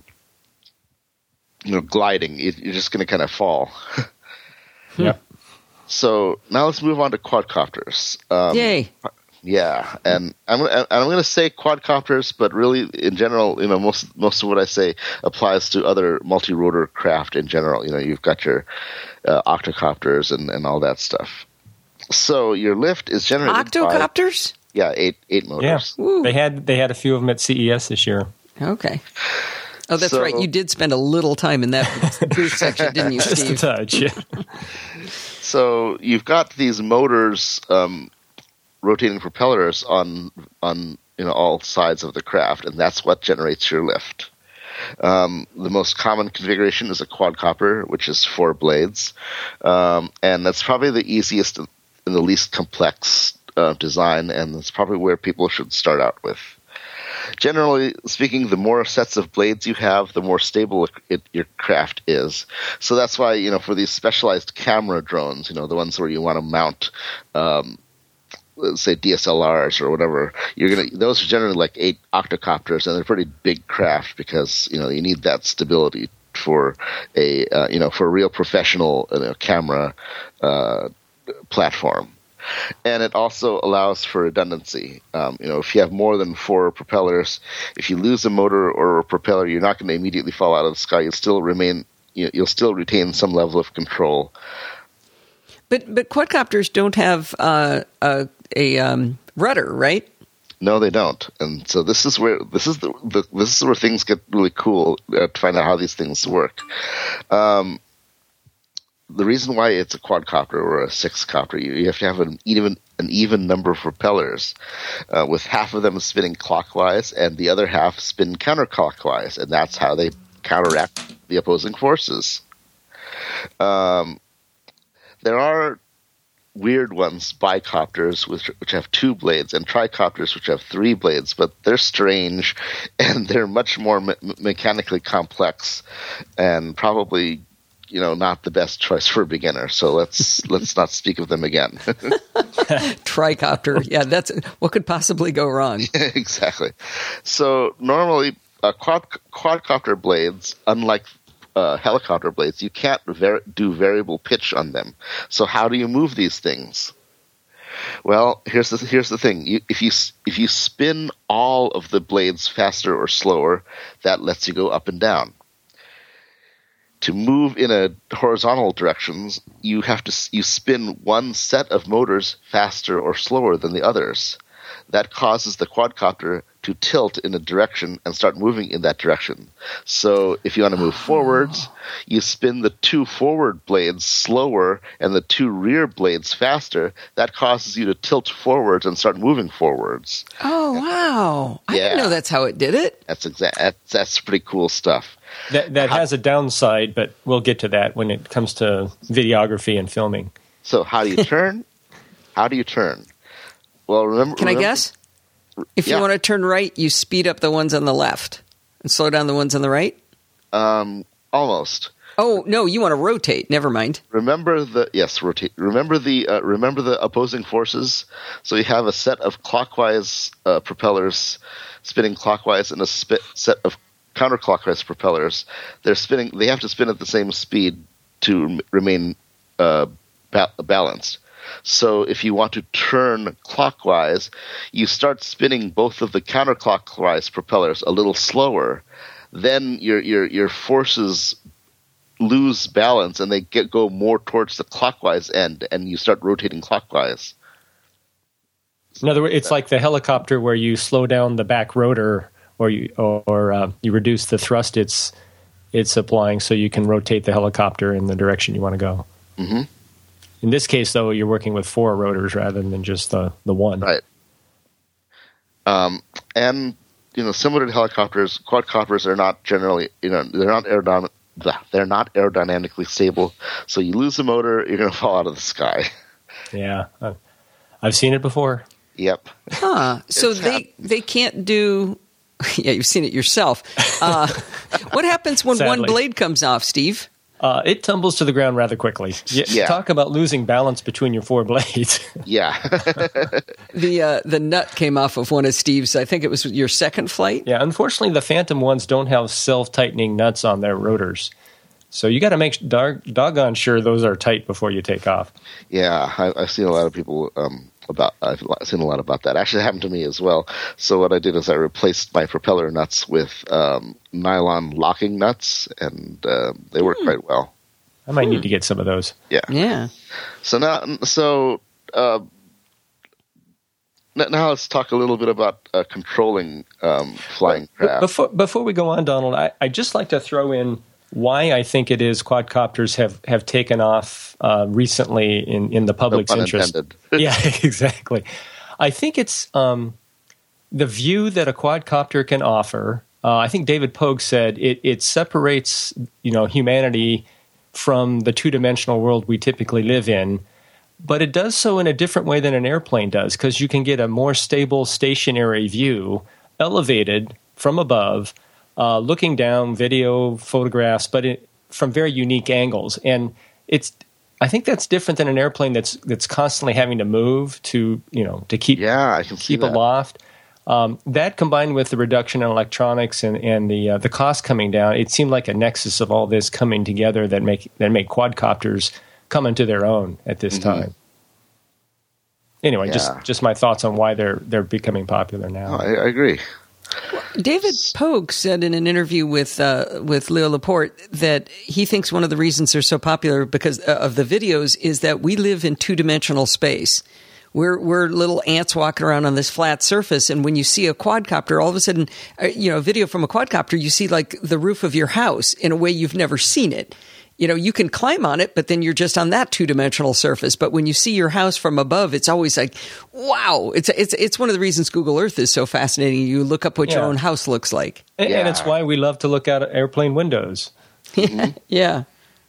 gliding. You're just going to kind of fall. Yep. So now let's move on to quadcopters. Yay! Yeah, and I'm going to say quadcopters, but really, in general, most of what I say applies to other multi-rotor craft in general. You've got your octocopters and all that stuff. So your lift is generated octocopters. Eight motors. Yeah, they had a few of them at CES this year. Okay. Oh, that's right. You did spend a little time in that booth section, didn't you, Steve? Just a touch, yeah. So you've got these motors, rotating propellers on all sides of the craft, and that's what generates your lift. The most common configuration is a quadcopter, which is 4 blades, and that's probably the easiest and the least complex design, and it's probably where people should start out with. Generally speaking, the more sets of blades you have, the more stable your craft is. So that's why, for these specialized camera drones, the ones where you want to mount, say DSLRs or whatever, those are generally like 8 octocopters, and they're pretty big craft because, you need that stability for for a real professional camera platform. And it also allows for redundancy. If you have more than 4 propellers, if you lose a motor or a propeller, you're not going to immediately fall out of the sky. You'll still retain some level of control. But quadcopters don't have a rudder, right? No, they don't. And so this is where things get really cool to find out how these things work. The reason why it's a quadcopter or a sexcopter, you have to have an even number of propellers, with half of them spinning clockwise and the other half spin counterclockwise, and that's how they counteract the opposing forces. There are weird ones, bicopters, which have 2 blades, and tricopters, which have 3 blades, but they're strange and they're much more mechanically complex and probably not the best choice for a beginner. So let's not speak of them again. Tricopter. Yeah, that's what could possibly go wrong. Exactly. So normally quadcopter blades, unlike helicopter blades, you can't do variable pitch on them. So how do you move these things? Well, here's the thing. If you spin all of the blades faster or slower, that lets you go up and down. To move in a horizontal directions, you spin one set of motors faster or slower than the others. That causes the quadcopter to tilt in a direction and start moving in that direction. So if you want to move forwards, you spin the 2 forward blades slower and the 2 rear blades faster. That causes you to tilt forwards and start moving forwards. Oh, wow. I didn't know that's how it did it. That's pretty cool stuff. That has a downside, but we'll get to that when it comes to videography and filming. So how do you turn? Well, remember. Can I guess? If you want to turn right, you speed up the ones on the left and slow down the ones on the right? Almost. Oh, no, you want to rotate. Never mind. Rotate. Remember the opposing forces? So you have a set of clockwise propellers spinning clockwise and a set of counterclockwise propellers. They have to spin at the same speed to remain balanced. So if you want to turn clockwise, you start spinning both of the counterclockwise propellers a little slower. Then your forces lose balance and they go more towards the clockwise end, and you start rotating clockwise. In other words, it's like the helicopter where you slow down the back rotor, or you reduce the thrust it's applying, so you can rotate the helicopter in the direction you want to go. Mm-hmm. In this case, though, you're working with 4 rotors rather than just the one. Right. And similar to helicopters, quadcopters are not generally they're not aerodynamically stable. So you lose a motor, you're going to fall out of the sky. Yeah, I've seen it before. Yep. Huh. So they can't do. Yeah, you've seen it yourself. What happens when Sadly. one blade comes off, Steve? It tumbles to the ground rather quickly. Yeah. Talk about losing balance between your 4 blades. Yeah. The nut came off of one of Steve's. I think it was your second flight. Yeah, unfortunately, the Phantom ones don't have self-tightening nuts on their rotors. So you got to make doggone sure those are tight before you take off. Yeah, I've seen a lot of people I've seen a lot about that. Actually, it happened to me as well. So what I did is I replaced my propeller nuts with nylon locking nuts, and they work quite well. I might need to get some of those. Yeah. Yeah. So now let's talk a little bit about controlling flying craft. Before we go on, Donald, I'd just like to throw in why I think it is quadcopters have taken off recently in the public's interest. Yeah, exactly. I think it's the view that a quadcopter can offer. I think David Pogue said it separates humanity from the 2-dimensional world we typically live in but it does so in a different way than an airplane does, because you can get a more stable stationary view, elevated from above, looking down, video, photographs, but from very unique angles. And I think that's different than an airplane that's constantly having to move to keep aloft. That combined with the reduction in electronics and the cost coming down, it seemed like a nexus of all this coming together that make quadcopters come into their own at this time. Anyway, just my thoughts on why they're becoming popular now. I agree. David Pogue said in an interview with Leo Laporte that he thinks one of the reasons they're so popular because of the videos is that we live in two-dimensional space. We're little ants walking around on this flat surface, and when you see a quadcopter, all of a sudden, a video from a quadcopter, you see like the roof of your house in a way you've never seen it. You can climb on it, but then you're just on that two-dimensional surface. But when you see your house from above, it's always like, wow! It's one of the reasons Google Earth is so fascinating. You look up what your own house looks like, and it's why we love to look out at airplane windows. Yeah.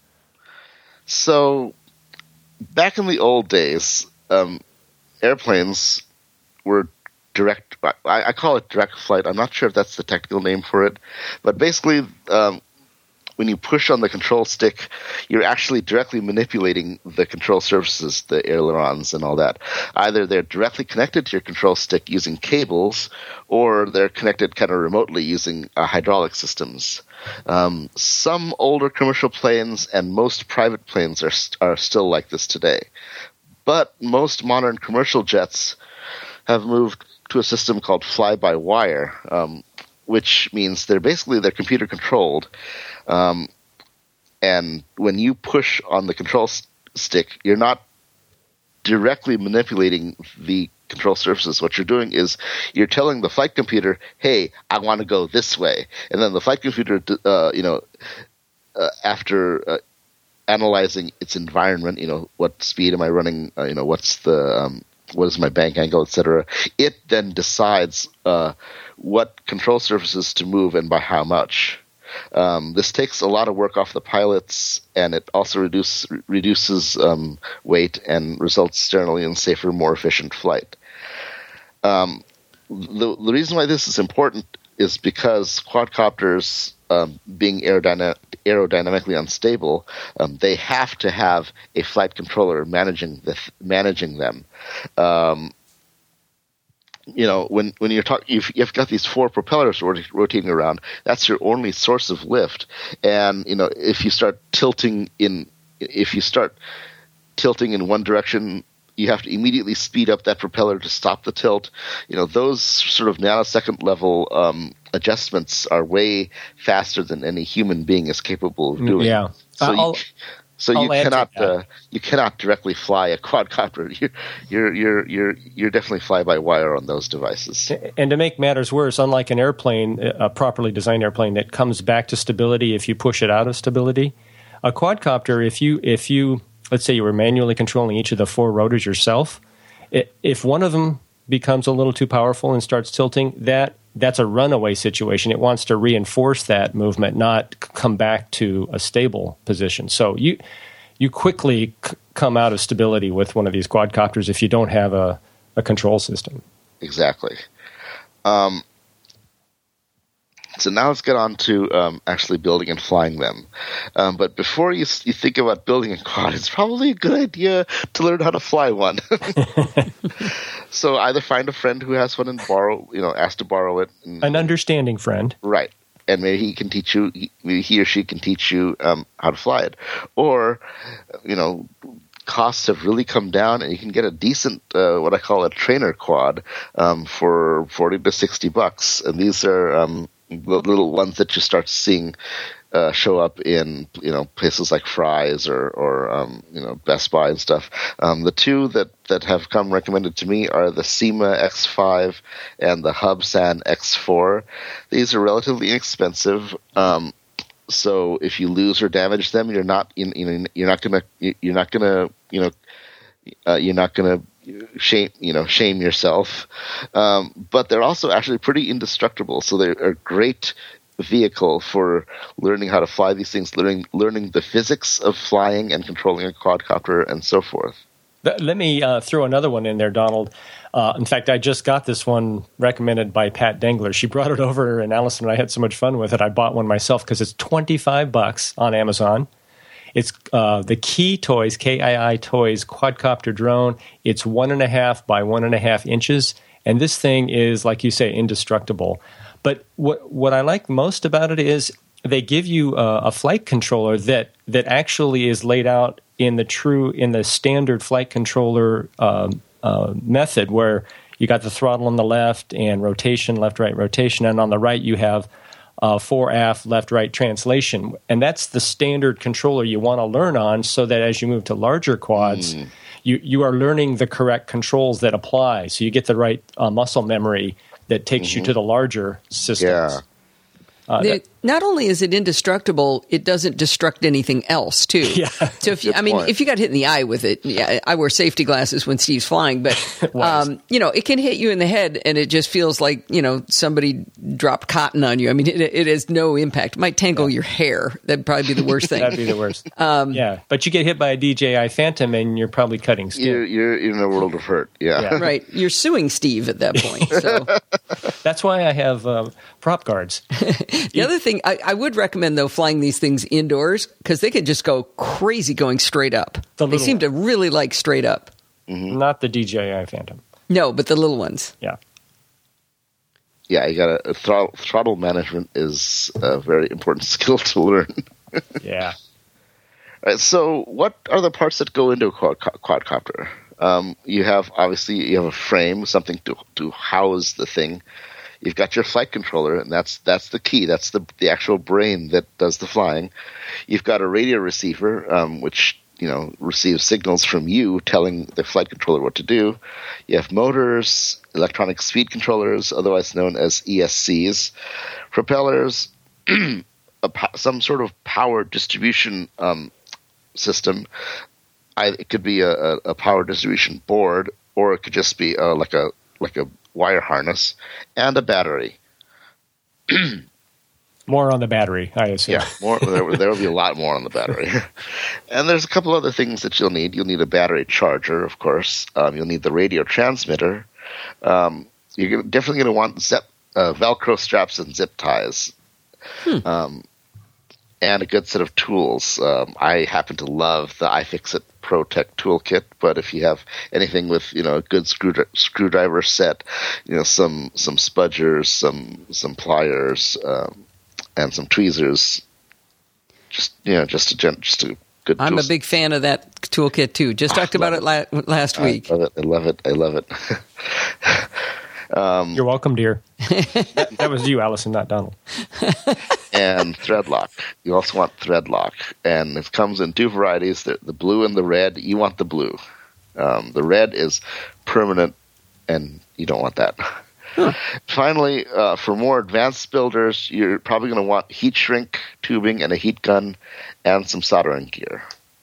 So, back in the old days, airplanes were direct. I call it direct flight. I'm not sure if that's the technical name for it, but basically. When you push on the control stick, you're actually directly manipulating the control surfaces, the ailerons and all that. Either they're directly connected to your control stick using cables, or they're connected kind of remotely using hydraulic systems. Some older commercial planes and most private planes are still like this today. But most modern commercial jets have moved to a system called fly-by-wire, which means they're computer controlled. And when you push on the control stick, you're not directly manipulating the control surfaces. What you're doing is you're telling the flight computer, "Hey, I want to go this way," and then the flight computer, after analyzing its environment, what speed am I running? What is my bank angle, etc. It then decides what control surfaces to move and by how much. This takes a lot of work off the pilots, and it also reduces weight and results generally in safer, more efficient flight. The reason why this is important is because quadcopters, being aerodynamically unstable, they have to have a flight controller managing them. When you're talking, you've got these four propellers rotating around. That's your only source of lift. And if you start tilting in one direction, you have to immediately speed up that propeller to stop the tilt. Those sort of nanosecond level adjustments are way faster than any human being is capable of doing. Yeah. You cannot directly fly a quadcopter. You're definitely fly-by-wire on those devices. And to make matters worse, unlike an airplane, a properly designed airplane that comes back to stability if you push it out of stability, a quadcopter, if you let's say you were manually controlling each of the four rotors yourself, if one of them becomes a little too powerful and starts tilting, that's a runaway situation. It wants to reinforce that movement, not come back to a stable position. So you quickly come out of stability with one of these quadcopters if you don't have a control system. Exactly. So now let's get on to actually building and flying them. But before you think about building a quad, it's probably a good idea to learn how to fly one. So either find a friend who has one and ask to borrow it. An understanding friend. Right. And maybe he can teach you, maybe he or she can teach you how to fly it. Or, costs have really come down, and you can get a decent, what I call a trainer quad, for $40 to $60. And these are the little ones that you start seeing show up in places like Fry's or Best Buy and stuff. The two that have come recommended to me are the Syma X5 and the Hubsan X4. These are relatively inexpensive. So if you lose or damage them, you're not gonna shame yourself. But they're also actually pretty indestructible. So they're a great vehicle for learning how to fly these things, learning the physics of flying and controlling a quadcopter and so forth. Let me throw another one in there, Donald. In fact, I just got this one recommended by Pat Dengler. She brought it over, and Allison and I had so much fun with it. I bought one myself because it's $25 on Amazon. It's the Kii Toys, KII Toys quadcopter drone. It's 1.5 by 1.5 inches, and this thing is, like you say, indestructible. But what I like most about it is they give you a flight controller that actually is laid out in the standard flight controller method, where you got the throttle on the left and rotation, left, right, rotation, and on the right you have fore, aft, left, right translation. And that's the standard controller you want to learn on, so that as you move to larger quads, you are learning the correct controls that apply. So you get the right muscle memory that takes you to the larger systems. Yeah. Not only is it indestructible, it doesn't destruct anything else too. Yeah. So if you got hit in the eye with it, I wear safety glasses when Steve's flying, but it can hit you in the head, and it just feels like somebody dropped cotton on you. I mean, it has no impact. It might tangle your hair. That'd probably be the worst thing. That'd be the worst. But you get hit by a DJI Phantom, and you're probably cutting skin. You're in a world of hurt. Yeah. Right. You're suing Steve at that point. So that's why I have prop guards. The other thing, I would recommend, though, flying these things indoors, because they could just go crazy going straight up. They seem to really like straight up. Mm-hmm. Not the DJI Phantom. No, but the little ones. Yeah. Yeah, you got throttle management is a very important skill to learn. Yeah. All right, so what are the parts that go into a quadcopter? You have a frame, something to house the thing. You've got your flight controller, and that's the key. That's the actual brain that does the flying. You've got a radio receiver, which receives signals from you telling the flight controller what to do. You have motors, electronic speed controllers, otherwise known as ESCs, propellers, some sort of power distribution system. It could be a power distribution board, or it could just be like a wire harness, and a battery. More on the battery, I assume. Yeah, there will be a lot more on the battery. And there's a couple other things that you'll need. You'll need a battery charger, of course. You'll need the radio transmitter. You're definitely going to want Velcro straps and zip ties. And a good set of tools. I happen to love the iFixit ProTech toolkit, but if you have anything with a good screwdriver set, some spudgers, some pliers, and some tweezers, just a good. I'm a big fan of that toolkit too. Just talked about it last week. I love it. You're welcome, dear. That was you, Allison, not Donald. And thread lock. You also want thread lock, and it comes in two varieties: the blue and the red. You want the blue. The red is permanent, and you don't want that. Huh. Finally, for more advanced builders, you're probably going to want heat shrink tubing and a heat gun, and some soldering gear.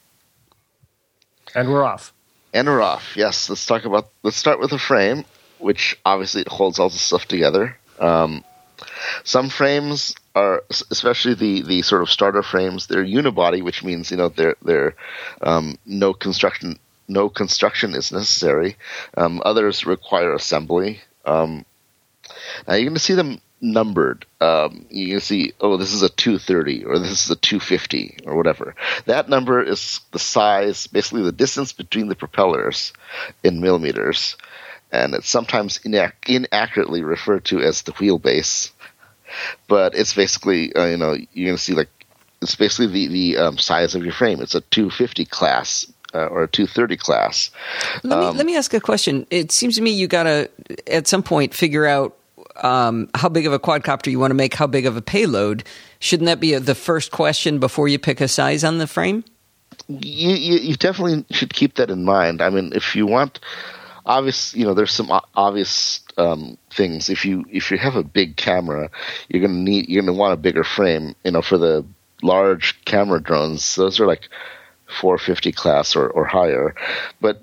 And we're off. Yes, let's start with the frame, which obviously holds all the stuff together. Some frames are, especially the sort of starter frames, they're unibody, which means they're no construction is necessary. Others require assembly. Now you're going to see them numbered. You're going to see, this is a 230 or this is a 250 or whatever. That number is the size, basically the distance between the propellers in millimeters. And it's sometimes inaccurately referred to as the wheelbase, but it's basically you're going to see it's basically the size of your frame. It's a 250 class or a 230 class. Let me ask a question. It seems to me you got to at some point figure out how big of a quadcopter you want to make, how big of a payload. Shouldn't that be the first question before you pick a size on the frame? You definitely should keep that in mind. I mean, if you want. There's some obvious things. If you have a big camera, you're gonna want a bigger frame. For the large camera drones, those are like 450 class or higher. But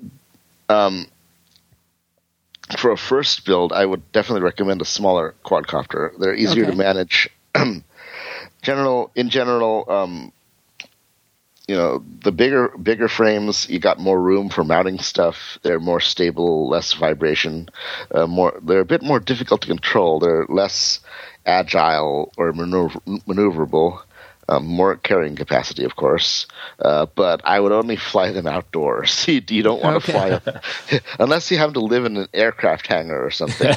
for a first build, I would definitely recommend a smaller quadcopter. They're easier to manage. In general, the bigger frames, you got more room for mounting stuff. They're more stable, less vibration. They're a bit more difficult to control. They're less agile or maneuverable. More carrying capacity, of course, but I would only fly them outdoors. You don't want to fly them unless you happen to live in an aircraft hangar or something.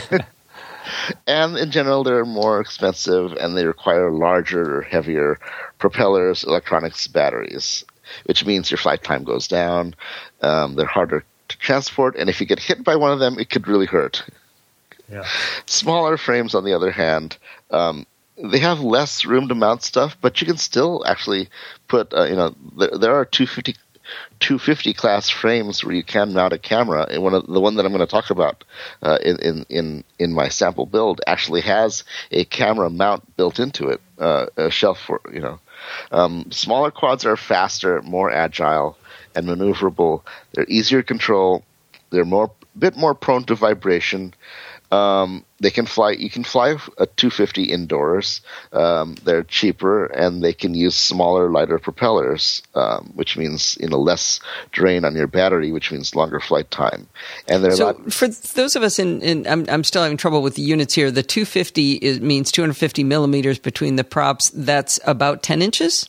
And in general, they're more expensive, and they require larger or heavier propellers, electronics, batteries, which means your flight time goes down. They're harder to transport, and if you get hit by one of them, it could really hurt. Yeah. Smaller frames, on the other hand, they have less room to mount stuff, but you can still actually put, there are 250 class frames where you can mount a camera. And the one that I'm going to talk about in my sample build actually has a camera mount built into it, a shelf for, Smaller quads are faster, more agile, and maneuverable. They're easier to control. They're bit more prone to vibration. They can fly. You can fly a 250 indoors. They're cheaper, and they can use smaller, lighter propellers, which means less drain on your battery, which means longer flight time. And they're for those of us I'm still having trouble with the units here. The 250 means 250 millimeters between the props. That's about 10 inches,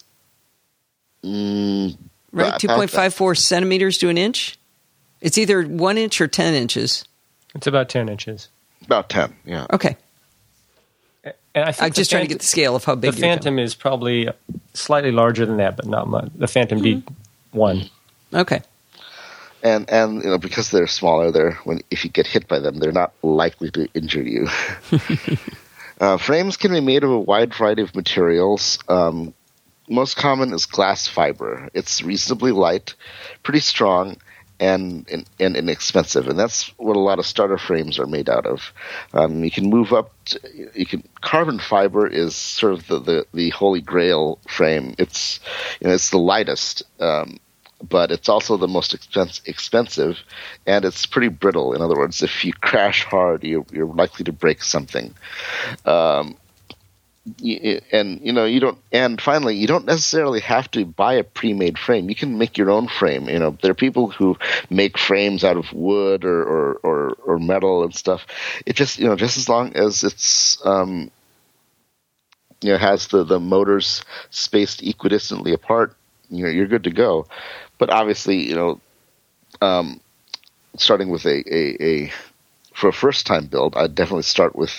right? 2.54 centimeters to an inch. It's either 1 inch or 10 inches. It's about 10 inches. About 10, yeah. Okay. And I think I'm just trying to get the scale of how big the Phantom is probably slightly larger than that, but not much. The Phantom D1. Okay. And because they're smaller, if you get hit by them, they're not likely to injure you. Frames can be made of a wide variety of materials. Most common is glass fiber. It's reasonably light, pretty strong, and inexpensive, and that's what a lot of starter frames are made out of. You can move up. Carbon fiber is sort of the holy grail frame. It's it's the lightest, but it's also the most expensive, and it's pretty brittle. In other words, if you crash hard, you're likely to break something. And finally, you don't necessarily have to buy a pre-made frame. You can make your own frame. There are people who make frames out of wood or metal and stuff. It just as long as it's has the motors spaced equidistantly apart, you're good to go. But obviously, starting with for a first time build, I'd definitely start with.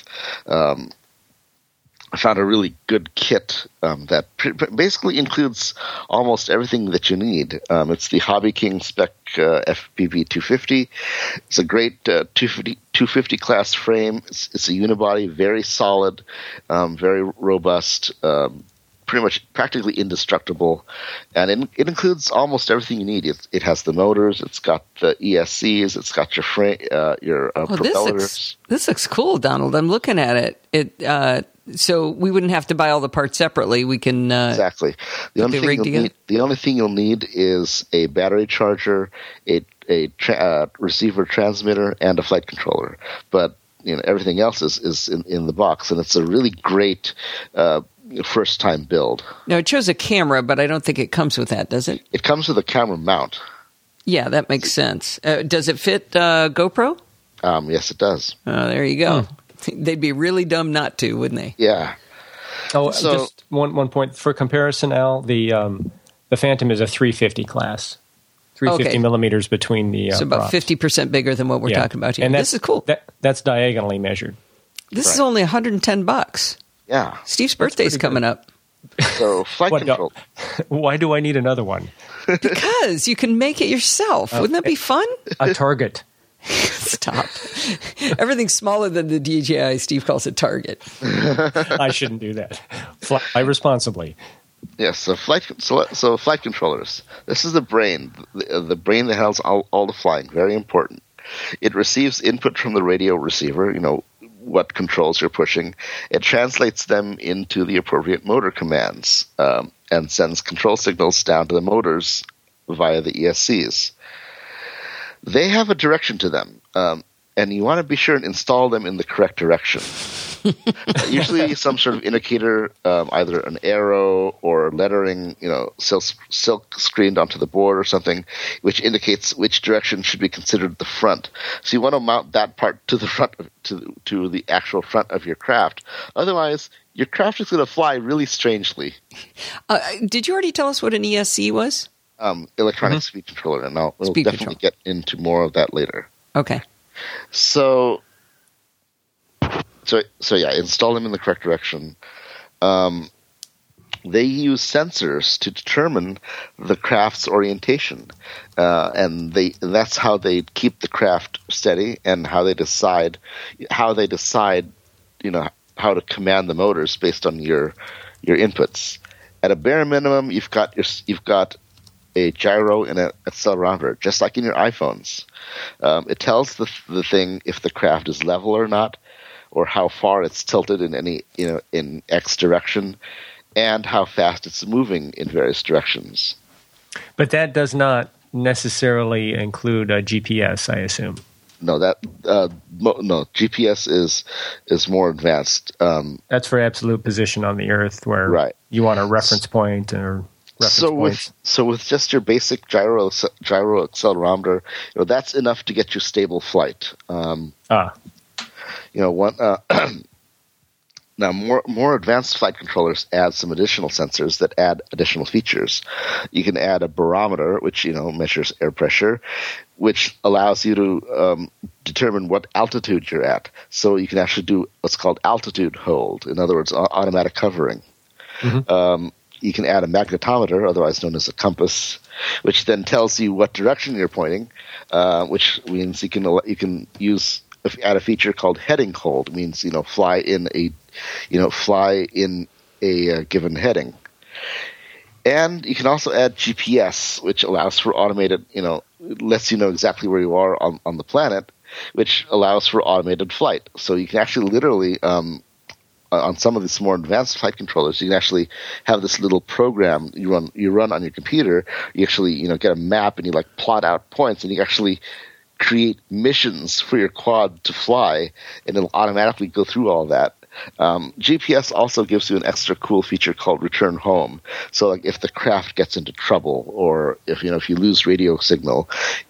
I found a really good kit that basically includes almost everything that you need. It's the Hobby King Spec FPV 250. It's a great 250 class frame. It's a unibody, very solid, very robust, practically indestructible, and it includes almost everything you need. It has the motors, it's got the ESCs, it's got your frame, propellers. This looks cool, Donald. I'm looking at it. So we wouldn't have to buy all the parts separately. We can exactly. The only thing you'll need is a battery charger, a receiver transmitter, and a flight controller. But everything else is in the box, and it's a really great first time build. Now it shows a camera, but I don't think it comes with that, does it? It comes with a camera mount. Yeah, that makes sense. Does it fit GoPro? Yes, it does. Oh, there you go. They'd be really dumb not to, wouldn't they? Yeah. Oh, so, just one point for comparison, Al. The Phantom is a 350 class, 350 millimeters between the. So about 50% bigger than what we're talking about here. And this is cool. That's diagonally measured. This is only $110. Yeah. Steve's birthday's coming up. So flight control. Why do I need another one? Because you can make it yourself. Wouldn't that be fun? A Target. Stop. Everything's smaller than the DJI. Steve calls it Target. I shouldn't do that. Fly responsibly. Yes, so flight controllers. This is the brain that handles all the flying. Very important. It receives input from the radio receiver, what controls you're pushing. It translates them into the appropriate motor commands and sends control signals down to the motors via the ESCs. They have a direction to them. and you want to be sure and install them in the correct direction. Usually some sort of indicator, either an arrow or lettering, silk screened onto the board or something, which indicates which direction should be considered the front. So you want to mount that part to the front, to the actual front of your craft. Otherwise, your craft is going to fly really strangely. Did you already tell us what an ESC was? Electronic speed controller, and we'll definitely get into more of that later. Okay. So yeah, install them in the correct direction. They use sensors to determine the craft's orientation, and that's how they keep the craft steady and how they decide, how to command the motors based on your inputs. At a bare minimum, you've got a gyro and an accelerometer, just like in your iPhones. It tells the thing if the craft is level or not, or how far it's tilted in any in X direction, and how fast it's moving in various directions. But that does not necessarily include a GPS, I assume. No, GPS is more advanced. That's for absolute position on the Earth, where you want a reference point or reference points. With just your basic gyro accelerometer, that's enough to get you stable flight. Now, more advanced flight controllers add some additional sensors that add additional features. You can add a barometer, which measures air pressure, which allows you to determine what altitude you're at. So you can actually do what's called altitude hold. In other words, automatic hovering. Mm-hmm. You can add a magnetometer, otherwise known as a compass, which then tells you what direction you're pointing, which means you can add a feature called heading hold. It means fly in a given heading. And you can also add GPS, which allows for automated, lets you know exactly where you are on the planet, which allows for automated flight. So you can actually literally on some of these more advanced flight controllers, you can actually have this little program you run on your computer. You actually get a map and you plot out points, and you actually create missions for your quad to fly, and it'll automatically go through all that. GPS also gives you an extra cool feature called return home. So if the craft gets into trouble, or if you lose radio signal,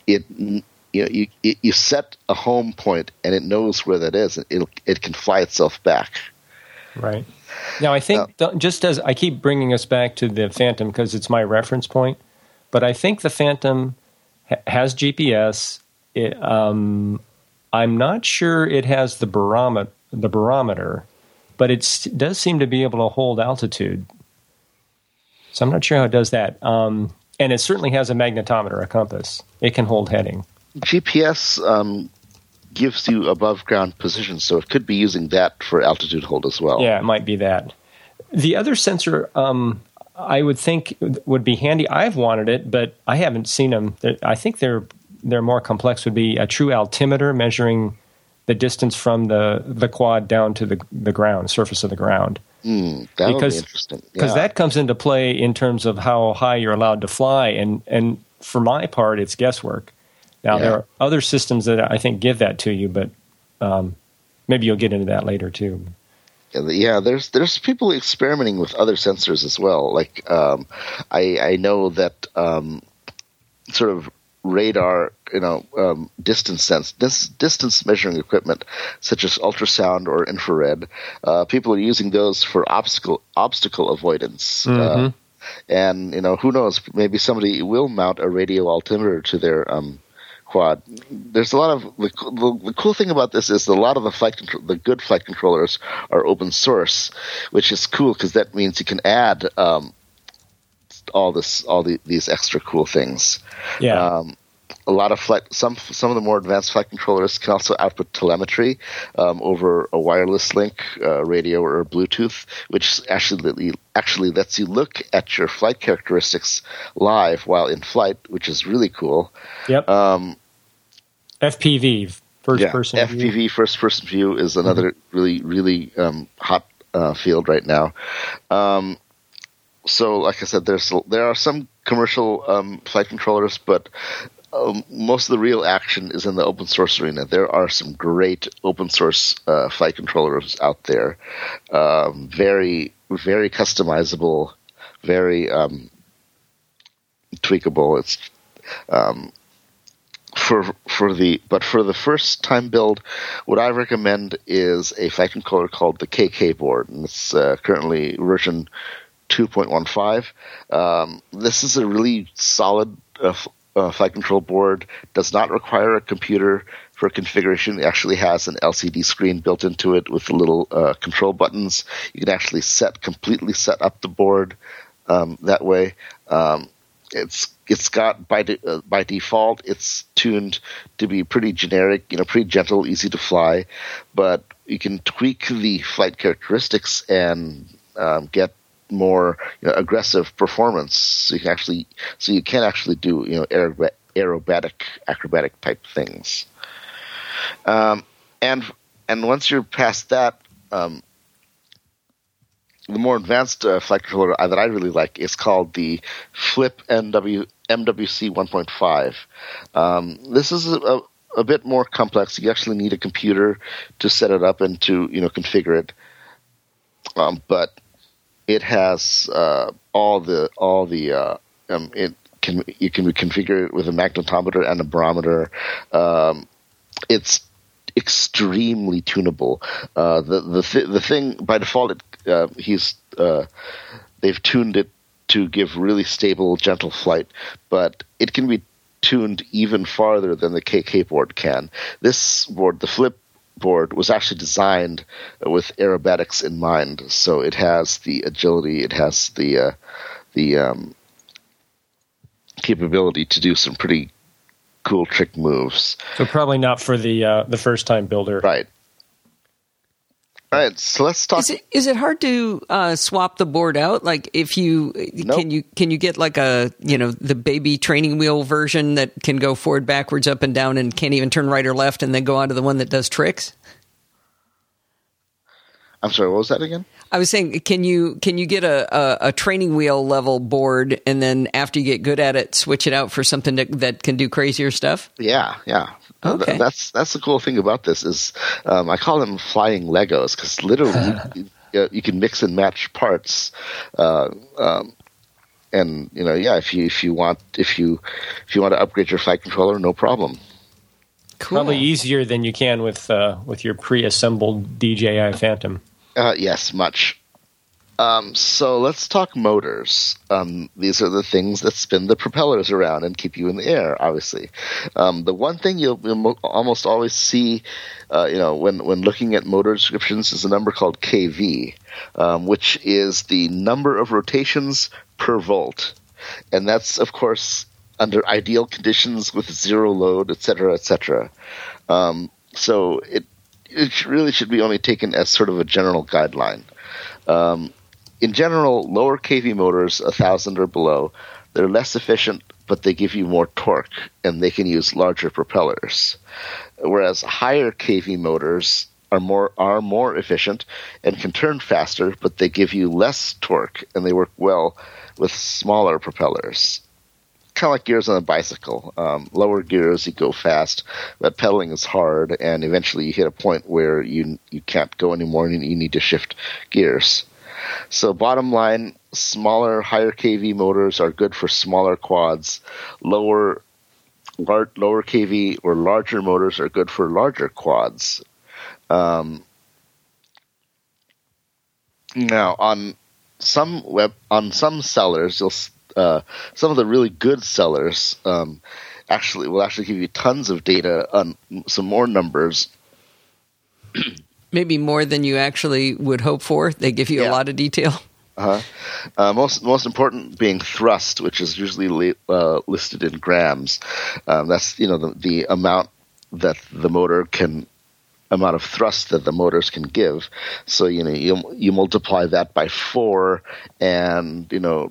you set a home point and it knows where that is, and it can fly itself back. Right. Now, I think, just as I keep bringing us back to the Phantom because it's my reference point, but I think the Phantom has GPS. I'm not sure it has the barometer, but it does seem to be able to hold altitude. So I'm not sure how it does that. And it certainly has a magnetometer, a compass. It can hold heading. GPS gives you above ground position, so it could be using that for altitude hold as well. Yeah, it might be that. The other sensor I would think would be handy. I've wanted it, but I haven't seen them. I think they're more complex. Would be a true altimeter measuring the distance from the quad down to the ground, surface of the ground. That would be interesting. Because that comes into play in terms of how high you're allowed to fly, and for my part, it's guesswork. Now, there are other systems that I think give that to you, but maybe you'll get into that later too. Yeah, there's people experimenting with other sensors as well. Like I know that sort of radar, distance measuring equipment such as ultrasound or infrared. People are using those for obstacle avoidance. Mm-hmm. And who knows? Maybe somebody will mount a radio altimeter to their quad. There's a lot of the cool thing about this is a lot of the good flight controllers are open source, which is cool because that means you can add these extra cool things. Yeah. A lot of some of the more advanced flight controllers can also output telemetry over a wireless link, radio or Bluetooth, which actually lets you look at your flight characteristics live while in flight, which is really cool. Yep. FPV, first-person view. FPV, first-person view, is another really, really hot field right now. So, like I said, there are some commercial flight controllers, but most of the real action is in the open source arena. There are some great open source flight controllers out there, very, very customizable, very tweakable. It's for the first time build, what I recommend is a flight controller called the KK board, and it's currently version 2.15. This is a really solid flight control board. Does not require a computer for configuration. It actually has an LCD screen built into it with little control buttons. You can actually completely set up the board that way. It's got by default, it's tuned to be pretty generic, pretty gentle, easy to fly, but you can tweak the flight characteristics and get more aggressive performance. So you can actually do acrobatic type things. And once you're past that, the more advanced flight controller that I really like is called the Flip MWC 1.5. This is a bit more complex. You actually need a computer to set it up and to configure it. But it has you can configure it with a magnetometer and a barometer. It's extremely tunable. The thing by default, they've tuned it to give really stable, gentle flight, but it can be tuned even farther than the KK board can. This board, the Flip board, was actually designed with aerobatics in mind, so it has the agility, it has the capability to do some pretty cool trick moves. So probably not for the first time builder, right? All right, so let's talk. Is it hard to swap the board out? Like, if you can you get like the baby training wheel version that can go forward, backwards, up and down, and can't even turn right or left, and then go on to the one that does tricks? I'm sorry, what was that again? I was saying, can you get a training wheel level board, and then after you get good at it, switch it out for something that can do crazier stuff? Yeah. Okay. That's the cool thing about this is I call them flying Legos, because literally you can mix and match parts, and if you want to upgrade your flight controller, no problem. Cool. Probably easier than you can with your pre-assembled DJI Phantom. Yes, much. So let's talk motors. These are the things that spin the propellers around and keep you in the air, obviously. The one thing you'll almost always see, when looking at motor descriptions, is a number called kV, which is the number of rotations per volt. And that's, of course, under ideal conditions with zero load, et cetera, et cetera. So it really should be only taken as sort of a general guideline. In general, lower kV motors, 1,000 or below, they're less efficient, but they give you more torque, and they can use larger propellers. Whereas higher kV motors are more efficient and can turn faster, but they give you less torque, and they work well with smaller propellers. Kind of like gears on a bicycle. Lower gears, you go fast, but pedaling is hard, and eventually you hit a point where you can't go anymore, and you need to shift gears. So bottom line, smaller, higher kV motors are good for smaller quads. Lower kV or larger motors are good for larger quads. Now, on some sellers, some of the really good sellers will actually give you tons of data on some more numbers. Maybe more than you actually would hope for. They give you a lot of detail. Most important being thrust, which is usually listed in grams. That's the amount that the motor can, amount of thrust that the motors can give. So you multiply that by 4, and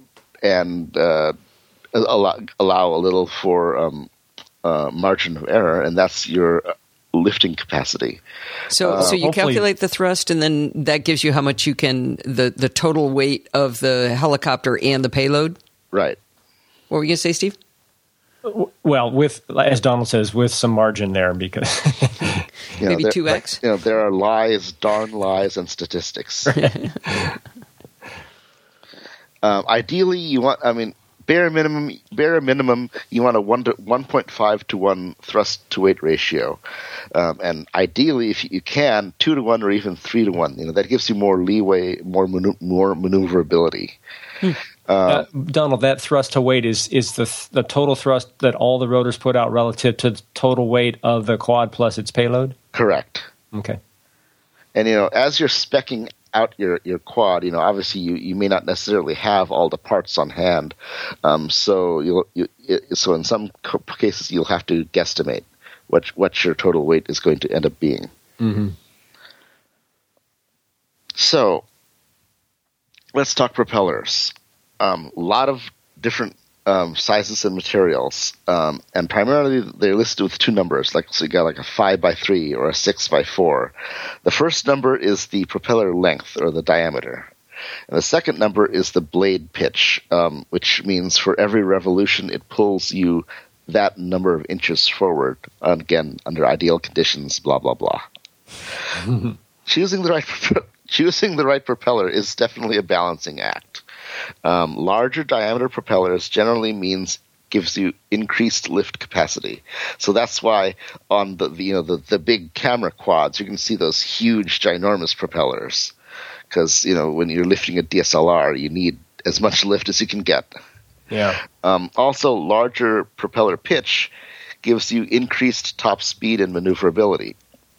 allow a little for margin of error, and that's your lifting capacity. So you calculate the thrust, and then that gives you how much you can, the total weight of the helicopter and the payload? Right. What were you going to say, Steve? Well, as Donald says, with some margin there, because maybe 2x. There are lies, darn lies, and statistics. Ideally, you want. Bare minimum, you want a 1.5 to 1 thrust to weight ratio, and ideally, if you can, 2 to 1 or even 3 to 1. That gives you more leeway, more maneuverability. Donald, that thrust to weight is the total thrust that all the rotors put out relative to the total weight of the quad plus its payload? Correct. Okay. And as you're speccing out your quad, obviously you may not necessarily have all the parts on hand, so so in some cases you'll have to guesstimate what your total weight is going to end up being. Mm-hmm. So let's talk propellers. A lot of different sizes and materials, and primarily they're listed with 2 numbers. So you got like a 5x3 or a 6x4. The first number is the propeller length or the diameter, and the second number is the blade pitch, which means for every revolution it pulls you that number of inches forward. Again, under ideal conditions, blah blah blah. Choosing the right propeller is definitely a balancing act. Larger diameter propellers generally gives you increased lift capacity. So that's why on the big camera quads you can see those huge ginormous propellers, because when you're lifting a DSLR you need as much lift as you can get. Yeah. Also, larger propeller pitch gives you increased top speed and maneuverability.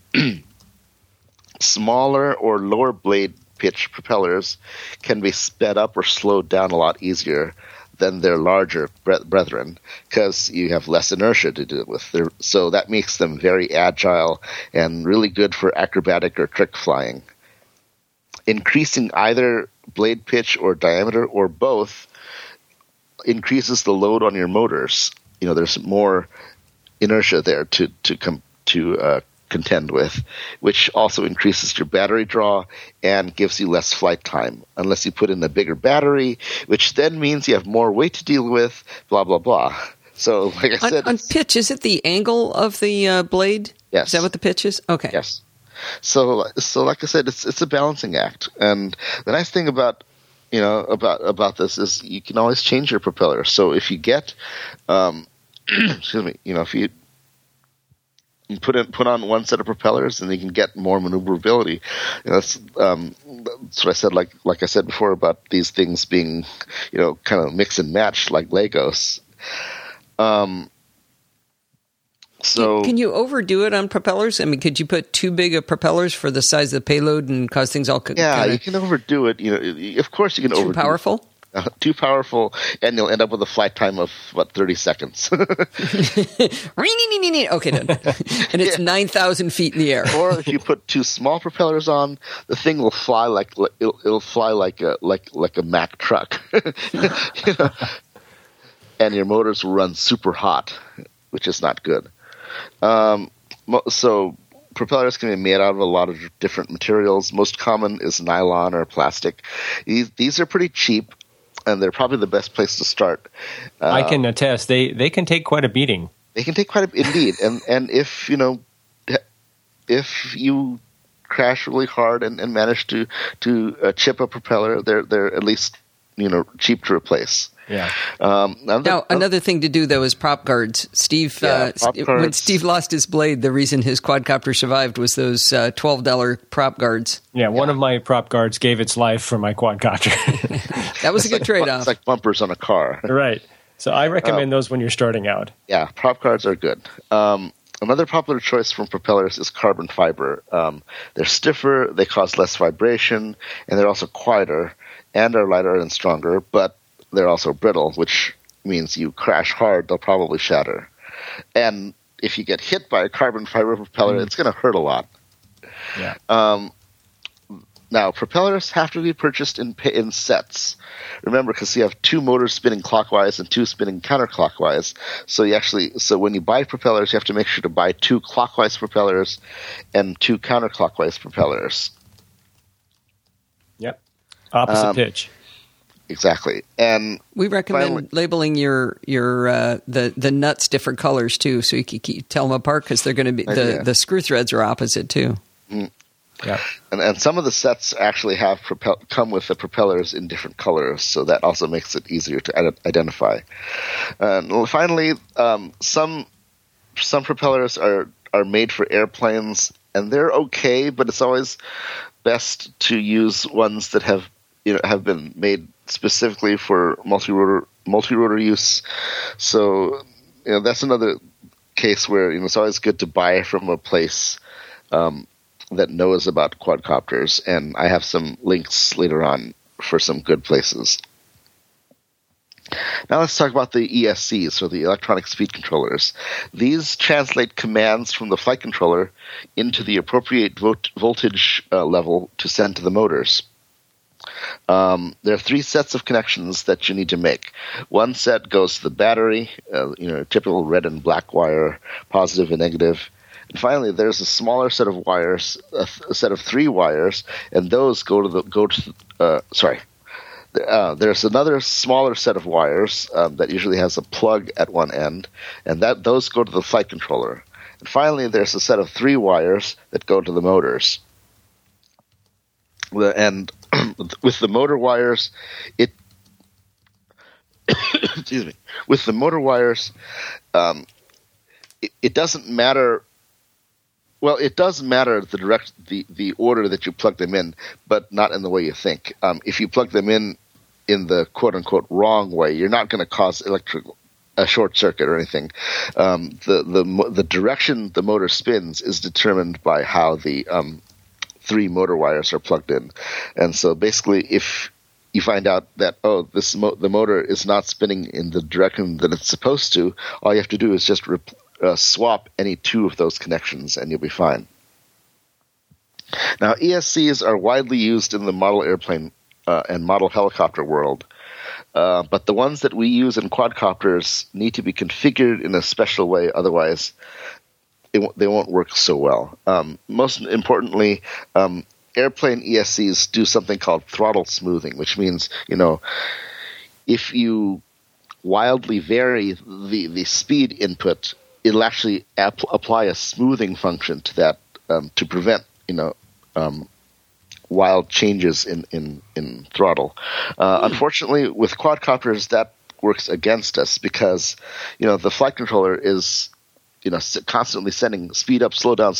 Smaller or lower blade pitch propellers can be sped up or slowed down a lot easier than their larger brethren, because you have less inertia to deal with. So that makes them very agile and really good for acrobatic or trick flying. Increasing either blade pitch or diameter or both increases the load on your motors. There's more inertia there to contend with, which also increases your battery draw and gives you less flight time, unless you put in a bigger battery, which then means you have more weight to deal with, blah, blah, blah. So, like I said... On pitch, is it the angle of the blade? Yes. Is that what the pitch is? Okay. Yes. So like I said, it's a balancing act. And the nice thing about this is you can always change your propeller. So if you get... excuse me, if you put on one set of propellers, and you can get more maneuverability. That's what I said. Like I said before about these things being, kind of mix and match like Legos. So can you overdo it on propellers? Could you put too big of propellers for the size of the payload and cause things all? You can overdo it. Of course you can overdo it. Too powerful. Too powerful, and you'll end up with a flight time of 30 seconds. Okay, done. And it's 9,000 feet in the air. Or if you put 2 small propellers on, the thing will fly like it'll fly like a Mack truck, and your motors will run super hot, which is not good. So propellers can be made out of a lot of different materials. Most common is nylon or plastic. These are pretty cheap, and they're probably the best place to start. I can attest. They can take quite a beating. They can take quite a indeed, and if you crash really hard and manage to chip a propeller, they're at least cheap to replace. Yeah. Now, another thing to do, though, is prop guards. Steve, when Steve lost his blade, the reason his quadcopter survived was those $12 prop guards. Yeah, one of my prop guards gave its life for my quadcopter. That was a good trade-off. It's like bumpers on a car. Right. So I recommend those when you're starting out. Yeah, prop guards are good. Another popular choice from propellers is carbon fiber. They're stiffer, they cause less vibration, and they're also quieter, and are lighter and stronger, but they're also brittle, which means you crash hard, they'll probably shatter. And if you get hit by a carbon fiber propeller, it's going to hurt a lot. Yeah. Now, propellers have to be purchased in sets. Remember, because you have 2 motors spinning clockwise and 2 spinning counterclockwise. So when you buy propellers, you have to make sure to buy 2 clockwise propellers and 2 counterclockwise propellers. Yep. Opposite pitch. exactly. And we recommend labeling the nuts different colors too, so you can tell them apart because they're going to be the screw threads are opposite too. Mm. Yeah, and some of the sets actually have come with the propellers in different colors, so that also makes it easier to identify. And finally, some propellers are made for airplanes, and they're okay, but it's always best to use ones that have been made specifically for multi-rotor use. So that's another case where it's always good to buy from a place that knows about quadcopters, and I have some links later on for some good places. Now let's talk about the ESCs, or the electronic speed controllers. These translate commands from the flight controller into the appropriate voltage level to send to the motors. There are 3 sets of connections that you need to make. One set goes to the battery, typical red and black wire, positive and negative. And finally, there's a smaller set of wires, a set of 3 wires, and those there's another smaller set of wires that usually has a plug at one end, and those go to the flight controller. And finally, there's a set of 3 wires that go to the motors. And with the motor wires, excuse me. With the motor wires, it doesn't matter. Well, it does matter the order that you plug them in, but not in the way you think. If you plug them in the quote unquote wrong way, you're not going to cause a short circuit or anything. The direction the motor spins is determined by how the 3 motor wires are plugged in, and so basically, if you find out that the motor is not spinning in the direction that it's supposed to, all you have to do is just swap any 2 of those connections, and you'll be fine. Now, ESCs are widely used in the model airplane and model helicopter world, but the ones that we use in quadcopters need to be configured in a special way, otherwise they won't work so well. Most importantly, airplane ESCs do something called throttle smoothing, which means, if you wildly vary the speed input, it'll actually apply a smoothing function to that to prevent wild changes in throttle. Unfortunately, with quadcopters, that works against us because the flight controller is constantly sending speed up, slow down,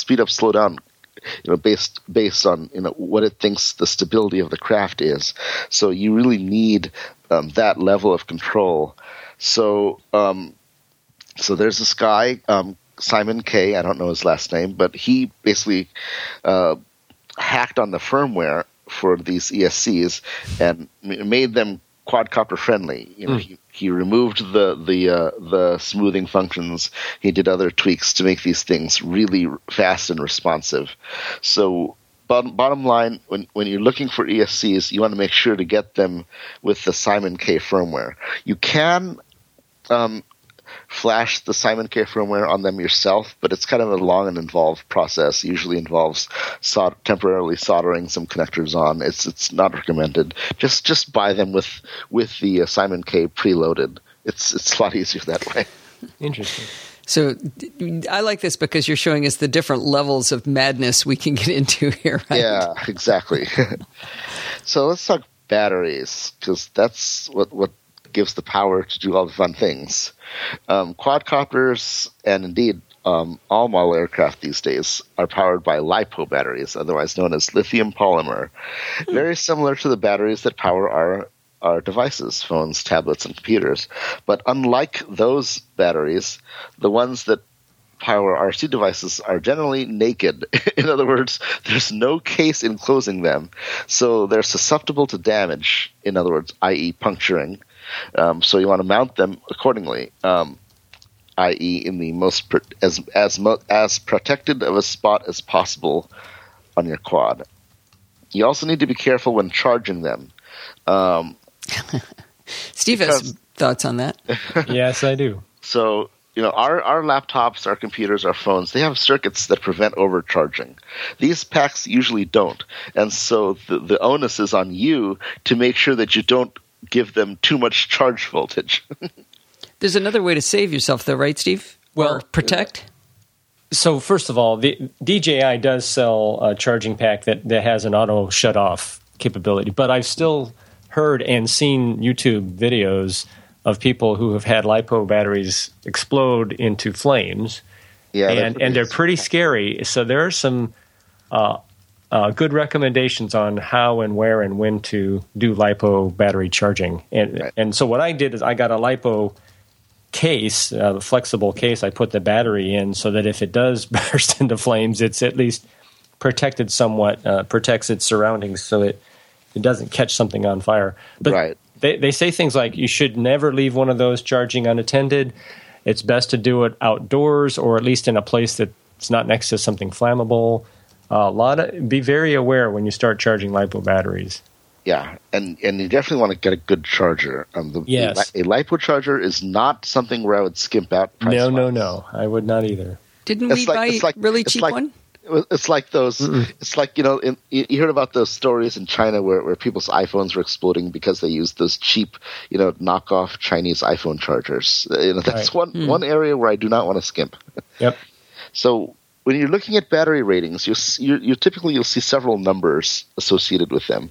based on what it thinks the stability of the craft is. So you really need that level of control. So there's this guy, Simon K. I don't know his last name, but he basically hacked on the firmware for these ESCs and made them quadcopter friendly. He removed the smoothing functions. He did other tweaks to make these things really fast and responsive. So bottom line, when you're looking for ESCs, you want to make sure to get them with the Simon K firmware. You can flash the Simon K firmware on them yourself, but it's kind of a long and involved process. It usually involves temporarily soldering some connectors on. It's not recommended. Just buy them with the Simon K preloaded. It's a lot easier that way. Interesting. So I like this because you're showing us the different levels of madness we can get into here. Right? Yeah, exactly. So let's talk batteries, because that's what gives the power to do all the fun things. Quadcopters and indeed all model aircraft these days are powered by LiPo batteries, otherwise known as lithium polymer. Very similar to the batteries that power our devices, phones, tablets, and computers. But unlike those batteries, the ones that power RC devices are generally naked. In other words, there's no case enclosing them, so they're susceptible to damage, in other words, i.e. puncturing. So you want to mount them accordingly, i.e. in the as protected of a spot as possible on your quad. You also need to be careful when charging them. Steve has thoughts on that. Yes, I do. So, our laptops, our computers, our phones, they have circuits that prevent overcharging. These packs usually don't. And so the onus is on you to make sure that you don't give them too much charge voltage. There's another way to save yourself, though, right, Steve? Or protect? So first of all, the DJI does sell a charging pack that has an auto shut-off capability, but I've still heard and seen YouTube videos of people who have had LiPo batteries explode into flames, and they're pretty scary. So there are some good recommendations on how and where and when to do LiPo battery charging. And so what I did is I got a LiPo case, the flexible case. I put the battery in so that if it does burst into flames, it's at least protected somewhat, protects its surroundings so it doesn't catch something on fire. But they say things like you should never leave one of those charging unattended. It's best to do it outdoors or at least in a place that's not next to something flammable. Be very aware when you start charging LiPo batteries. Yeah, and you definitely want to get a good charger. Yes. A LiPo charger is not something where I would skimp out price-wise. No. I would not either. Didn't we buy a really cheap one? It's like those. It's like, you heard about those stories in China where people's iPhones were exploding because they used those cheap, knockoff Chinese iPhone chargers. That's one area where I do not want to skimp. Yep. So when you're looking at battery ratings, you'll see several numbers associated with them.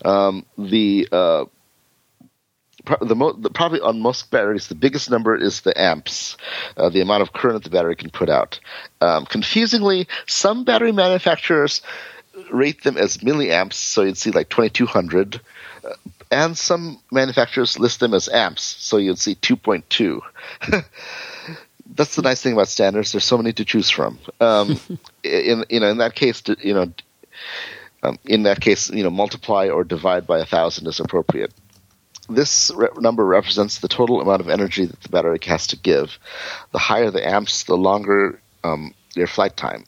Probably on most batteries, the biggest number is the amps, the amount of current the battery can put out. Confusingly, some battery manufacturers rate them as milliamps, so you'd see like 2200, and some manufacturers list them as amps, so you'd see 2.2. That's the nice thing about standards. There's so many to choose from. In that case, multiply or divide by 1,000 is appropriate. This number represents the total amount of energy that the battery has to give. The higher the amps, the longer your flight time.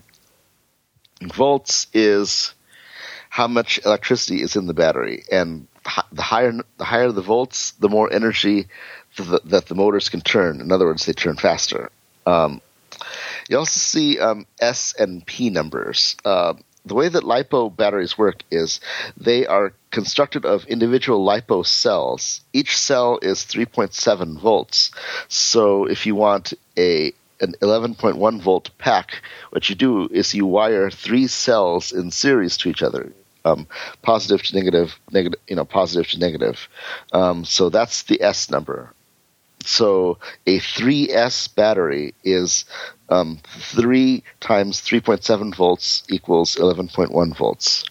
Volts is how much electricity is in the battery, and the higher the volts, the more energy that the motors can turn. In other words, they turn faster. You also see S and P numbers. The way that LiPo batteries work is they are constructed of individual LiPo cells. Each cell is 3.7 volts. So if you want an 11.1 volt pack, what you do is you wire 3 cells in series to each other. Positive to negative, positive to negative. So that's the S number. So a 3S battery is 3 times 3.7 volts equals 11.1 volts.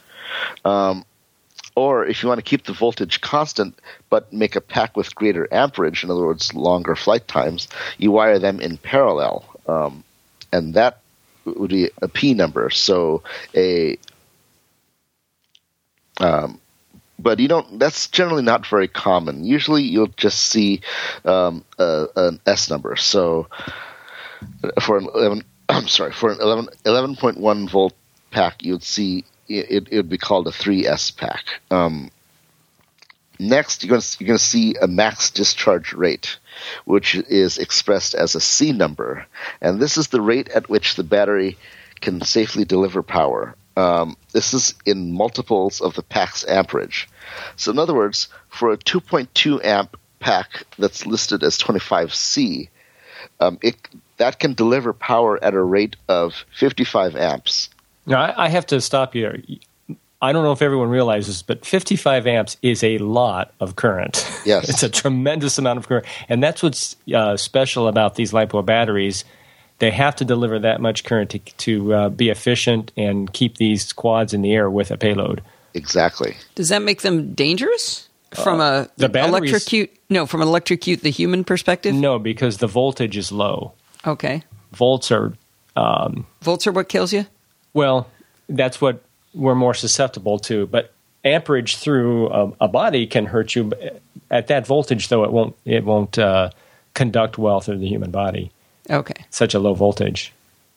Or if you want to keep the voltage constant but make a pack with greater amperage, in other words, longer flight times, you wire them in parallel. And that would be a P number. So but that's generally not very common. Usually you'll just see an S number. So for an 11.1 volt pack, you'd see it would be called a 3S pack. Next, you're going to see a max discharge rate, which is expressed as a C number. And this is the rate at which the battery can safely deliver power. This is in multiples of the pack's amperage. So in other words, for a 2.2 amp pack that's listed as 25C, that can deliver power at a rate of 55 amps. Now, I have to stop you. I don't know if everyone realizes, but 55 amps is a lot of current. Yes. It's a tremendous amount of current. And that's what's special about these LiPo batteries. They have to deliver that much current to be efficient and keep these quads in the air with a payload. Exactly. Does that make them dangerous from electrocute the human perspective? No, because the voltage is low. Okay. Volts are what kills you? Well, that's what we're more susceptible to. But amperage through a body can hurt you. At that voltage, though, it won't conduct well through the human body. Okay. Such a low voltage.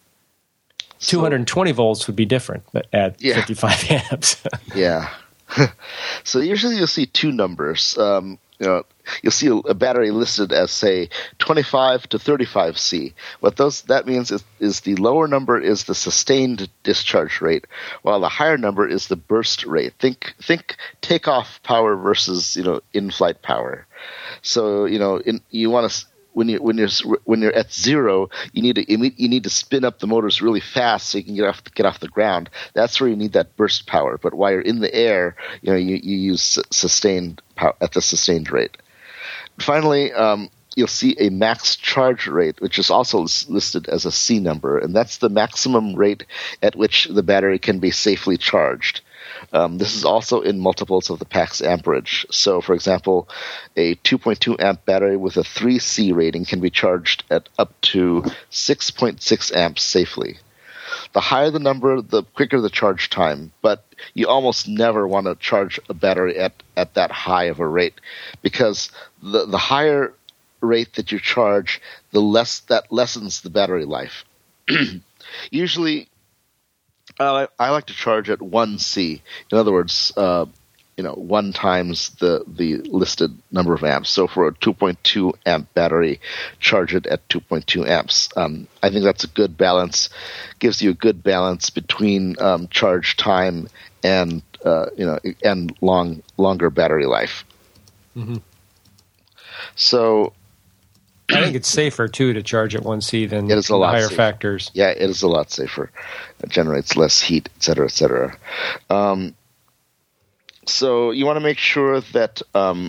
220 volts would be different at 55 amps. Yeah. So usually you'll see 2 numbers. you'll see a battery listed as, say, 25 to 35 C. What that means is the lower number is the sustained discharge rate, while the higher number is the burst rate. Think takeoff power versus in-flight power. So you want to. When you're at zero, you need to spin up the motors really fast so you can get off the ground. That's where you need that burst power. But while you're in the air, you use sustained power at the sustained rate. Finally, you'll see a max charge rate, which is also listed as a C number, and that's the maximum rate at which the battery can be safely charged. This is also in multiples of the pack's amperage. So, for example, a 2.2 amp battery with a 3C rating can be charged at up to 6.6 amps safely. The higher the number, the quicker the charge time, but you almost never want to charge a battery at that high of a rate, because the higher rate that you charge, the less that lessens the battery life. Usually, I like to charge at 1C. In other words, 1 times the listed number of amps. So for a 2.2 amp battery, charge it at 2.2 amps. I think that's a good balance. Gives you a good balance between charge time and longer battery life. Mm-hmm. So I think it's safer too to charge at 1C than it is a lot higher safer. factors. Yeah, it is a lot safer. It generates less heat, et cetera, et cetera. So you want to make sure that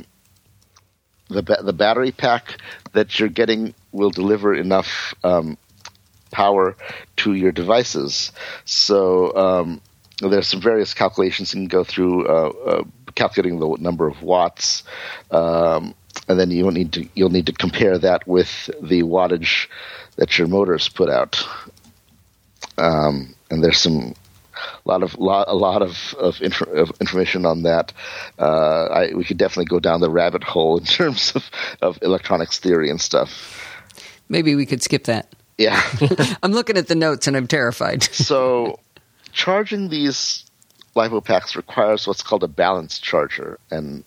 the battery pack that you're getting will deliver enough power to your devices. So there's some various calculations you can go through, calculating the number of watts. And then you'll need to compare that with the wattage that your motors put out. And there's a lot of information on that. We could definitely go down the rabbit hole in terms of electronics theory and stuff. Maybe we could skip that. Yeah. I'm looking at the notes and I'm terrified. So charging these LiPo packs requires what's called a balanced charger, and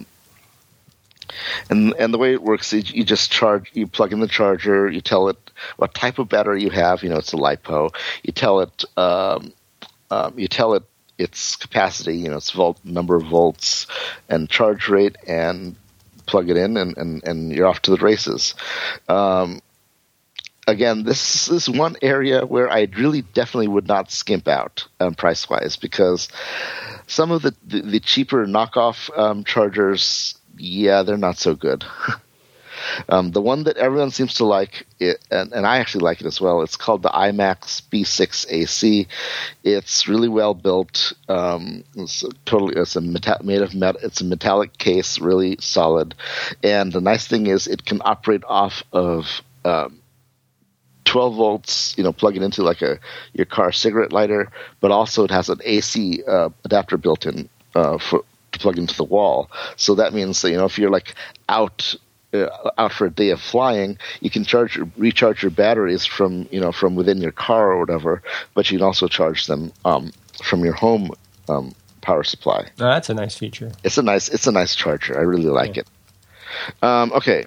the way it works is you plug in the charger, you tell it what type of battery you have, it's a LiPo. You tell it its capacity, its number of volts and charge rate, and plug it in, and you're off to the races. Again, this is one area where I really definitely would not skimp out price-wise, because some of the cheaper knockoff chargers, yeah, they're not so good. The one that everyone seems to like, and I actually like it as well, it's called the IMAX B6 AC. It's really well built. It's a metallic case, really solid. And the nice thing is it can operate off of 12 volts, plug it into like your car cigarette lighter, but also it has an AC adapter built in to plug into the wall. So that means that, if you're like out for a day of flying, you can recharge your batteries from within your car or whatever, but you can also charge them from your home power supply. Oh, that's a nice feature. It's a nice charger. I really like it. Okay.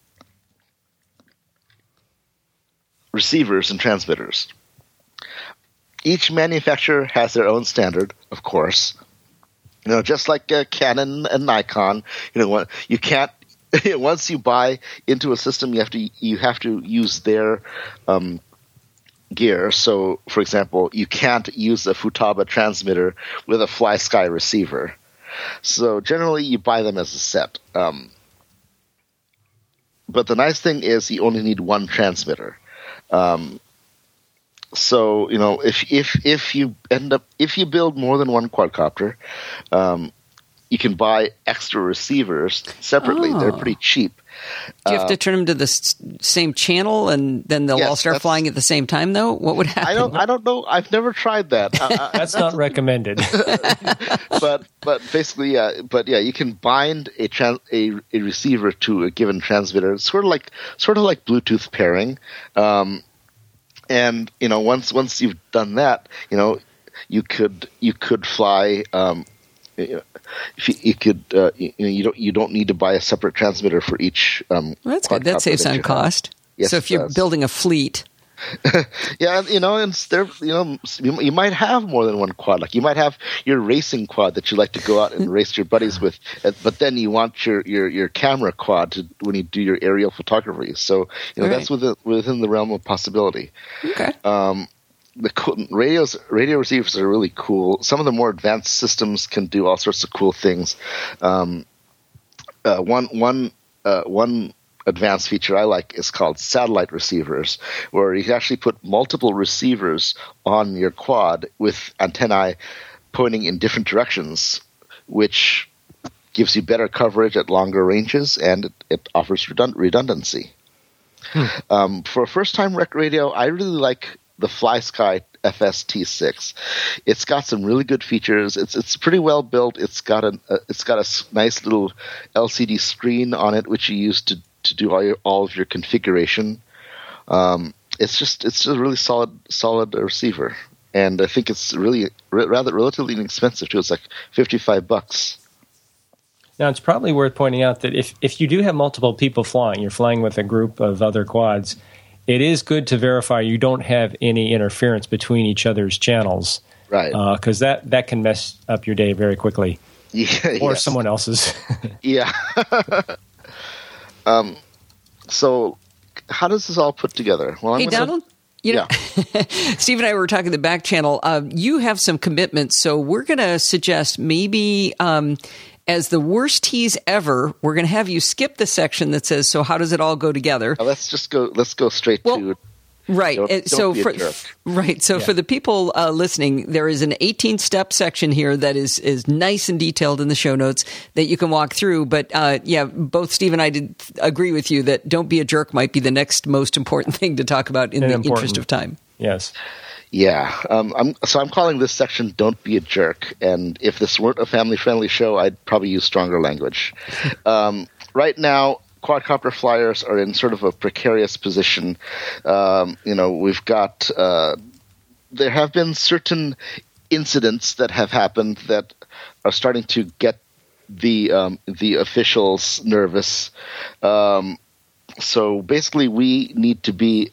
Receivers and transmitters. Each manufacturer has their own standard, of course. Just like Canon and Nikon, you can't. Once you buy into a system, you have to use their gear. So, for example, you can't use a Futaba transmitter with a FlySky receiver. So generally, you buy them as a set. But the nice thing is you only need one transmitter. So if you build more than one quadcopter, you can buy extra receivers separately. Oh. They're pretty cheap. Do you have to turn them to the same channel, and then they'll all start flying at the same time? Though, what would happen? I don't know. I've never tried that. That's not recommended. but basically, you can bind a receiver to a given transmitter. It's sort of like Bluetooth pairing. And once you've done that, you could fly if you could, you don't need to buy a separate transmitter for each. Well, that's good. That saves on cost. Yes, so if you're building a fleet. Yeah, and there, you might have more than one quad. Like you might have your racing quad that you like to go out and race your buddies with, but then you want your camera quad when you do your aerial photography. So that's within the realm of possibility. Okay. The radio receivers are really cool. Some of the more advanced systems can do all sorts of cool things. One advanced feature I like is called satellite receivers, where you can actually put multiple receivers on your quad with antennae pointing in different directions, which gives you better coverage at longer ranges, and it offers redundancy. For a first-time rec radio, I really like the FlySky FST6. It's got some really good features. It's pretty well built. It's got a nice little LCD screen on it, which you use to do all of your configuration. It's a really solid receiver, and I think it's really rather relatively inexpensive too. It's like $55. Now, it's probably worth pointing out that if you do have multiple people flying, you're flying with a group of other quads, it is good to verify you don't have any interference between each other's channels, right? Because that can mess up your day very quickly, or someone else's. Yeah. So how does this all put together? Well, hey, Donald, Steve and I were talking the back channel. You have some commitments, so we're going to suggest maybe as the worst tease ever, we're going to have you skip the section that says, so how does it all go together? Let's go straight to... Right. Don't be a jerk. Right. So for the people listening, there is an 18-step section here that is nice and detailed in the show notes that you can walk through. But both Steve and I did agree with you that don't be a jerk might be the next most important thing to talk about in the interest of time. Yes. Yeah. I'm calling this section "Don't Be a Jerk." And if this weren't a family-friendly show, I'd probably use stronger language. Right now, quadcopter flyers are in sort of a precarious position. We've got there have been certain incidents that have happened that are starting to get the officials nervous. So basically, we need to be,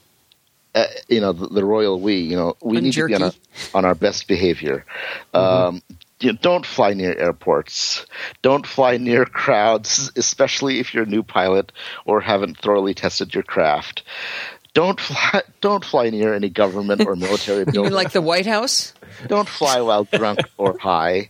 the royal we. We need to be on our best behavior. Don't fly near airports. Don't fly near crowds, especially if you're a new pilot or haven't thoroughly tested your craft. Don't fly near any government or military building. You mean like the White House? Don't fly while drunk or high.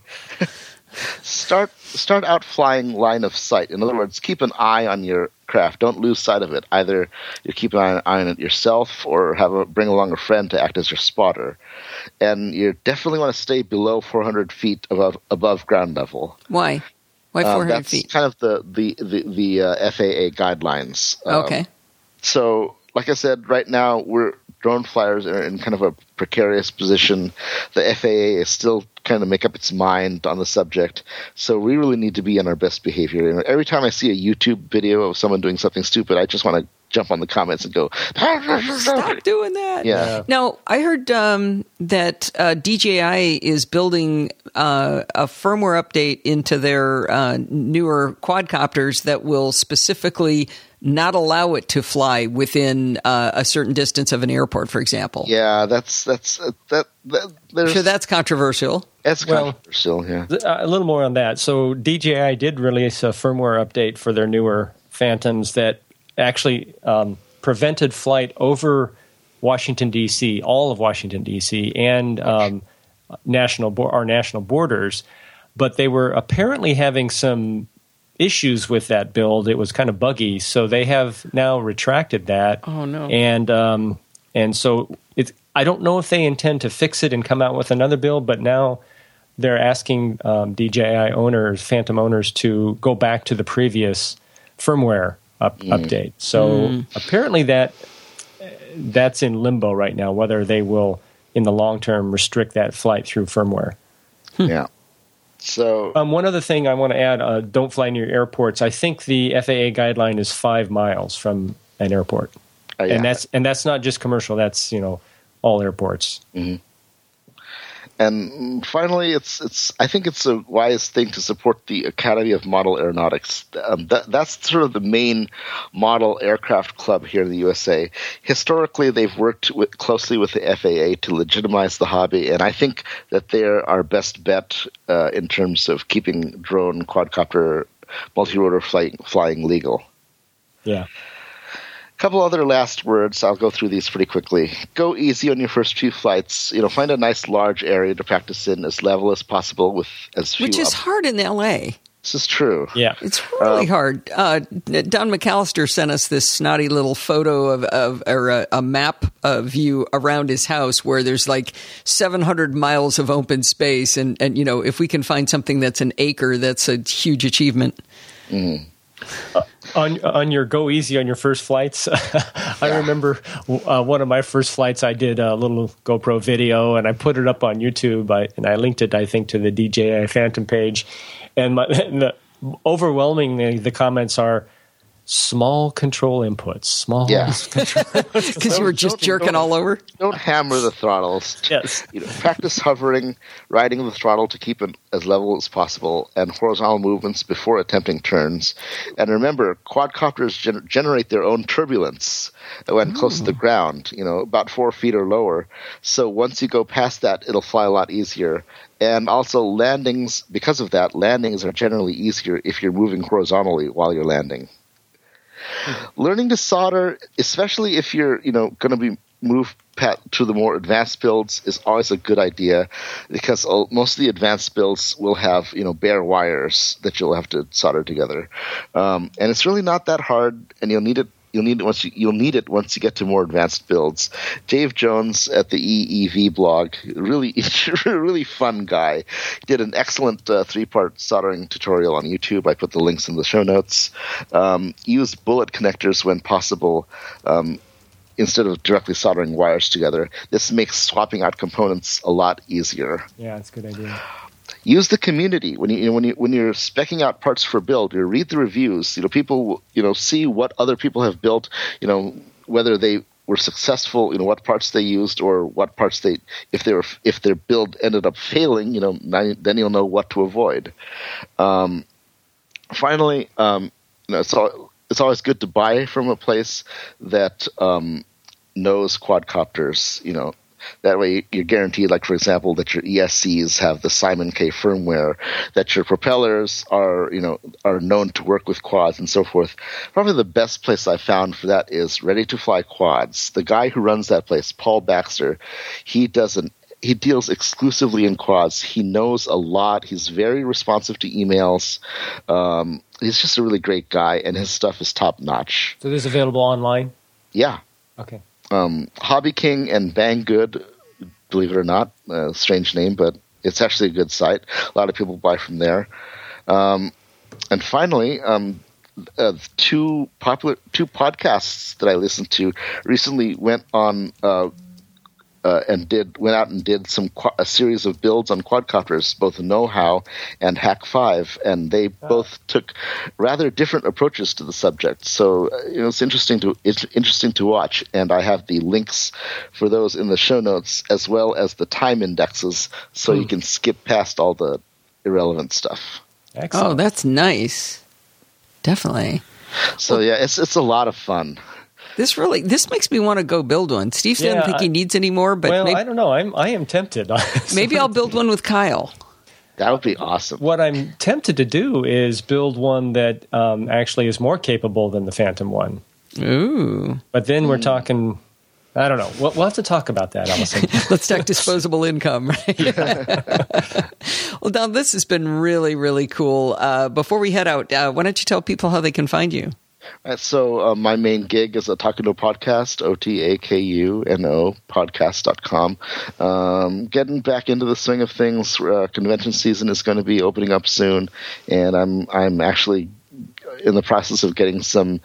Start out flying line of sight. In other words, keep an eye on your craft. Don't lose sight of it. Either you keep an eye on it yourself or bring along a friend to act as your spotter. And you definitely want to stay below 400 feet above ground level. Why? Why 400 feet? That's kind of the FAA guidelines. Okay. So, like I said, right now drone flyers are in kind of a precarious position. The FAA is still kind of make up its mind on the subject. So we really need to be on our best behavior. And every time I see a YouTube video of someone doing something stupid, I just want to jump on the comments and go, stop doing that. Yeah. Now, I heard that DJI is building a firmware update into their newer quadcopters that will specifically not allow it to fly within a certain distance of an airport, for example. Yeah, that's sure, that's controversial. That's controversial, yeah. A little more on that. So DJI did release a firmware update for their newer Phantoms that actually prevented flight over Washington, D.C., all of Washington, D.C., and our national borders. But they were apparently having some issues with that build. It was kind of buggy, so they have now retracted that. Oh no! And so I don't know if they intend to fix it and come out with another build, but now they're asking DJI owners, Phantom owners, to go back to the previous firmware update. So apparently that's in limbo right now, whether they will, in the long term, restrict that flight through firmware. Yeah. So one other thing I want to add, don't fly near airports. I think the FAA guideline is 5 miles from an airport. Yeah. And that's not just commercial, that's all airports. Mm-hmm. And finally, I think it's a wise thing to support the Academy of Model Aeronautics. That's sort of the main model aircraft club here in the USA. Historically, they've worked closely with the FAA to legitimize the hobby, and I think that they're our best bet in terms of keeping drone, quadcopter, multi-rotor flying legal. Yeah. A couple other last words. I'll go through these pretty quickly. Go easy on your first few flights. Find a nice large area to practice in, as level as possible with as few. Which is hard in LA. This is true. Yeah, it's really hard. Don McAllister sent us this snotty little photo of a map view around his house where there's like 700 miles of open space, and if we can find something that's an acre, that's a huge achievement. Mm-hmm. On your go easy on your first flights, I remember one of my first flights. I did a little GoPro video and I put it up on YouTube. I linked it, I think, to the DJI Phantom page, and overwhelmingly the comments are small control inputs. Because you were just jerking all over. Don't hammer the throttles. Yes. Practice hovering, riding the throttle to keep it as level as possible, and horizontal movements before attempting turns. And remember, quadcopters generate their own turbulence when close to the ground, about 4 feet or lower. So once you go past that, it'll fly a lot easier. And also landings, because of that, landings are generally easier if you're moving horizontally while you're landing. Learning to solder, especially if you're going to be moved to the more advanced builds, is always a good idea, because most of the advanced builds will have bare wires that you'll have to solder together, and it's really not that hard, and you'll need it once you get to more advanced builds. Dave Jones at the EEV blog, really fun guy, did an excellent 3-part soldering tutorial on YouTube. I put the links in the show notes. Use bullet connectors when possible, instead of directly soldering wires together. This makes swapping out components a lot easier. Yeah, that's a good idea. Use the community when you're speccing out parts for build. You read the reviews. People see what other people have built. Whether they were successful. What parts they used, or what parts if their build ended up failing. Then you'll know what to avoid. Finally, it's always good to buy from a place that knows quadcopters. That way you're guaranteed, like, for example, that your ESCs have the Simon K firmware, that your propellers are known to work with quads and so forth. Probably the best place I found for that is Ready to Fly Quads. The guy who runs that place, Paul Baxter, he deals exclusively in quads. He knows a lot. He's very responsive to emails. He's just a really great guy, and his stuff is top notch. So this is available online? Yeah. Okay. Hobby King and Banggood, believe it or not, strange name, but it's actually a good site. A lot of people buy from there. And finally, two podcasts that I listened to recently went out and did a series of builds on quadcopters, both Know-How and Hack5, and they both took rather different approaches to the subject. So it's interesting to watch, and I have the links for those in the show notes, as well as the time indexes, so you can skip past all the irrelevant stuff. Excellent. Oh, that's nice. Definitely. So yeah, it's a lot of fun. This makes me want to go build one. Steve doesn't think he needs any more, but I don't know. I am tempted. Maybe I'll build one with Kyle. That would be awesome. What I'm tempted to do is build one that actually is more capable than the Phantom one. Ooh! But then we're talking. I don't know. We'll have to talk about that, Allison. Let's talk disposable income, right? Well, Don, this has been really, really cool. Before we head out, why don't you tell people how they can find you? So my main gig is a Takuno podcast, OTAKUNO podcast.com. Getting back into the swing of things. Convention season is going to be opening up soon, and I'm actually in the process of getting some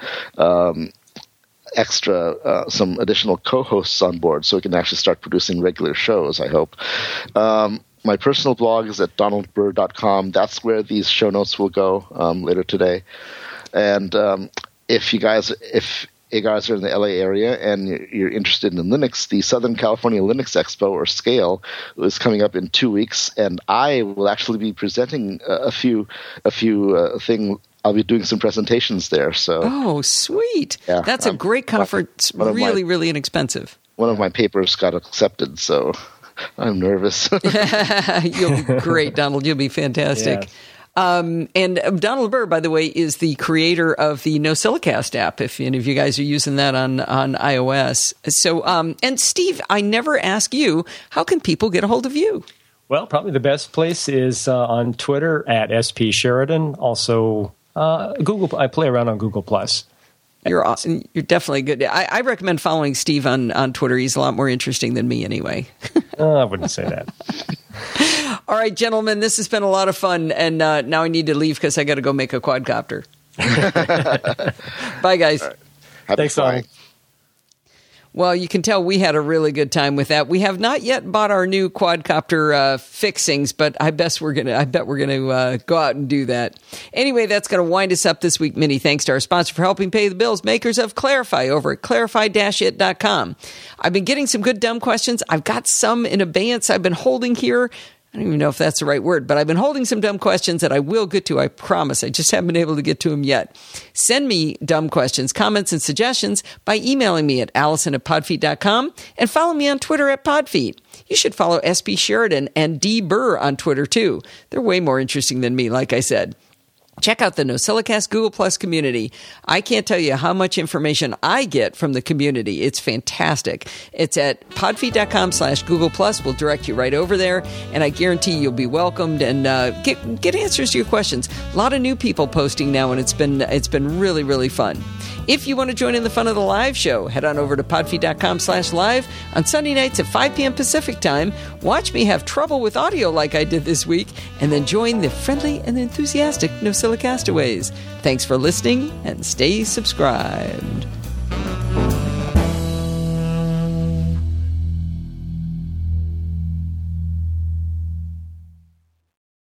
some additional co-hosts on board, so we can actually start producing regular shows, I hope. My personal blog is at donaldburr.com. That's where these show notes will go later today. And if guys are in the LA area and you're interested in Linux, the Southern California Linux Expo, or SCALE, is coming up in 2 weeks, and I will actually be presenting a few things. I'll be doing some presentations there. So, sweet! Yeah, that's a great conference. Really inexpensive. One of my papers got accepted, so I'm nervous. You'll be great, Donald. You'll be fantastic. Yes. And Donald Burr, by the way, is the creator of the NosillaCast app, if any of you guys are using that on iOS. So, and Steve, I never ask you, how can people get a hold of you? Well, probably the best place is on Twitter at SP Sheridan. Also, Google. I play around on Google+. You're awesome. You're definitely good. I recommend following Steve on Twitter. He's a lot more interesting than me anyway. I wouldn't say that. All right, gentlemen, this has been a lot of fun, and now I need to leave because I got to go make a quadcopter. Bye, guys. Right. Thanks, Donald. Well, you can tell we had a really good time with that. We have not yet bought our new quadcopter fixings, but I bet we're gonna go out and do that. Anyway, that's going to wind us up this week. Many thanks to our sponsor for helping pay the bills, makers of Clarify over at clarify-it.com. I've been getting some good dumb questions. I've got some in abeyance I've been holding here. I don't even know if that's the right word, but I've been holding some dumb questions that I will get to, I promise. I just haven't been able to get to them yet. Send me dumb questions, comments, and suggestions by emailing me at allison@podfeet.com and follow me on Twitter at Podfeet. You should follow SP Sheridan and D. Burr on Twitter, too. They're way more interesting than me, like I said. Check out the NosillaCast Google Plus community. I can't tell you how much information I get from the community. It's fantastic. It's at podfeet.com/Google Plus. We'll direct you right over there, and I guarantee you'll be welcomed and get answers to your questions. A lot of new people posting now, and it's been really, really fun. If you want to join in the fun of the live show, head on over to podfeet.com/live on Sunday nights at 5 p.m. Pacific time. Watch me have trouble with audio like I did this week, and then join the friendly and enthusiastic NosillaCastaways. Thanks for listening, and stay subscribed.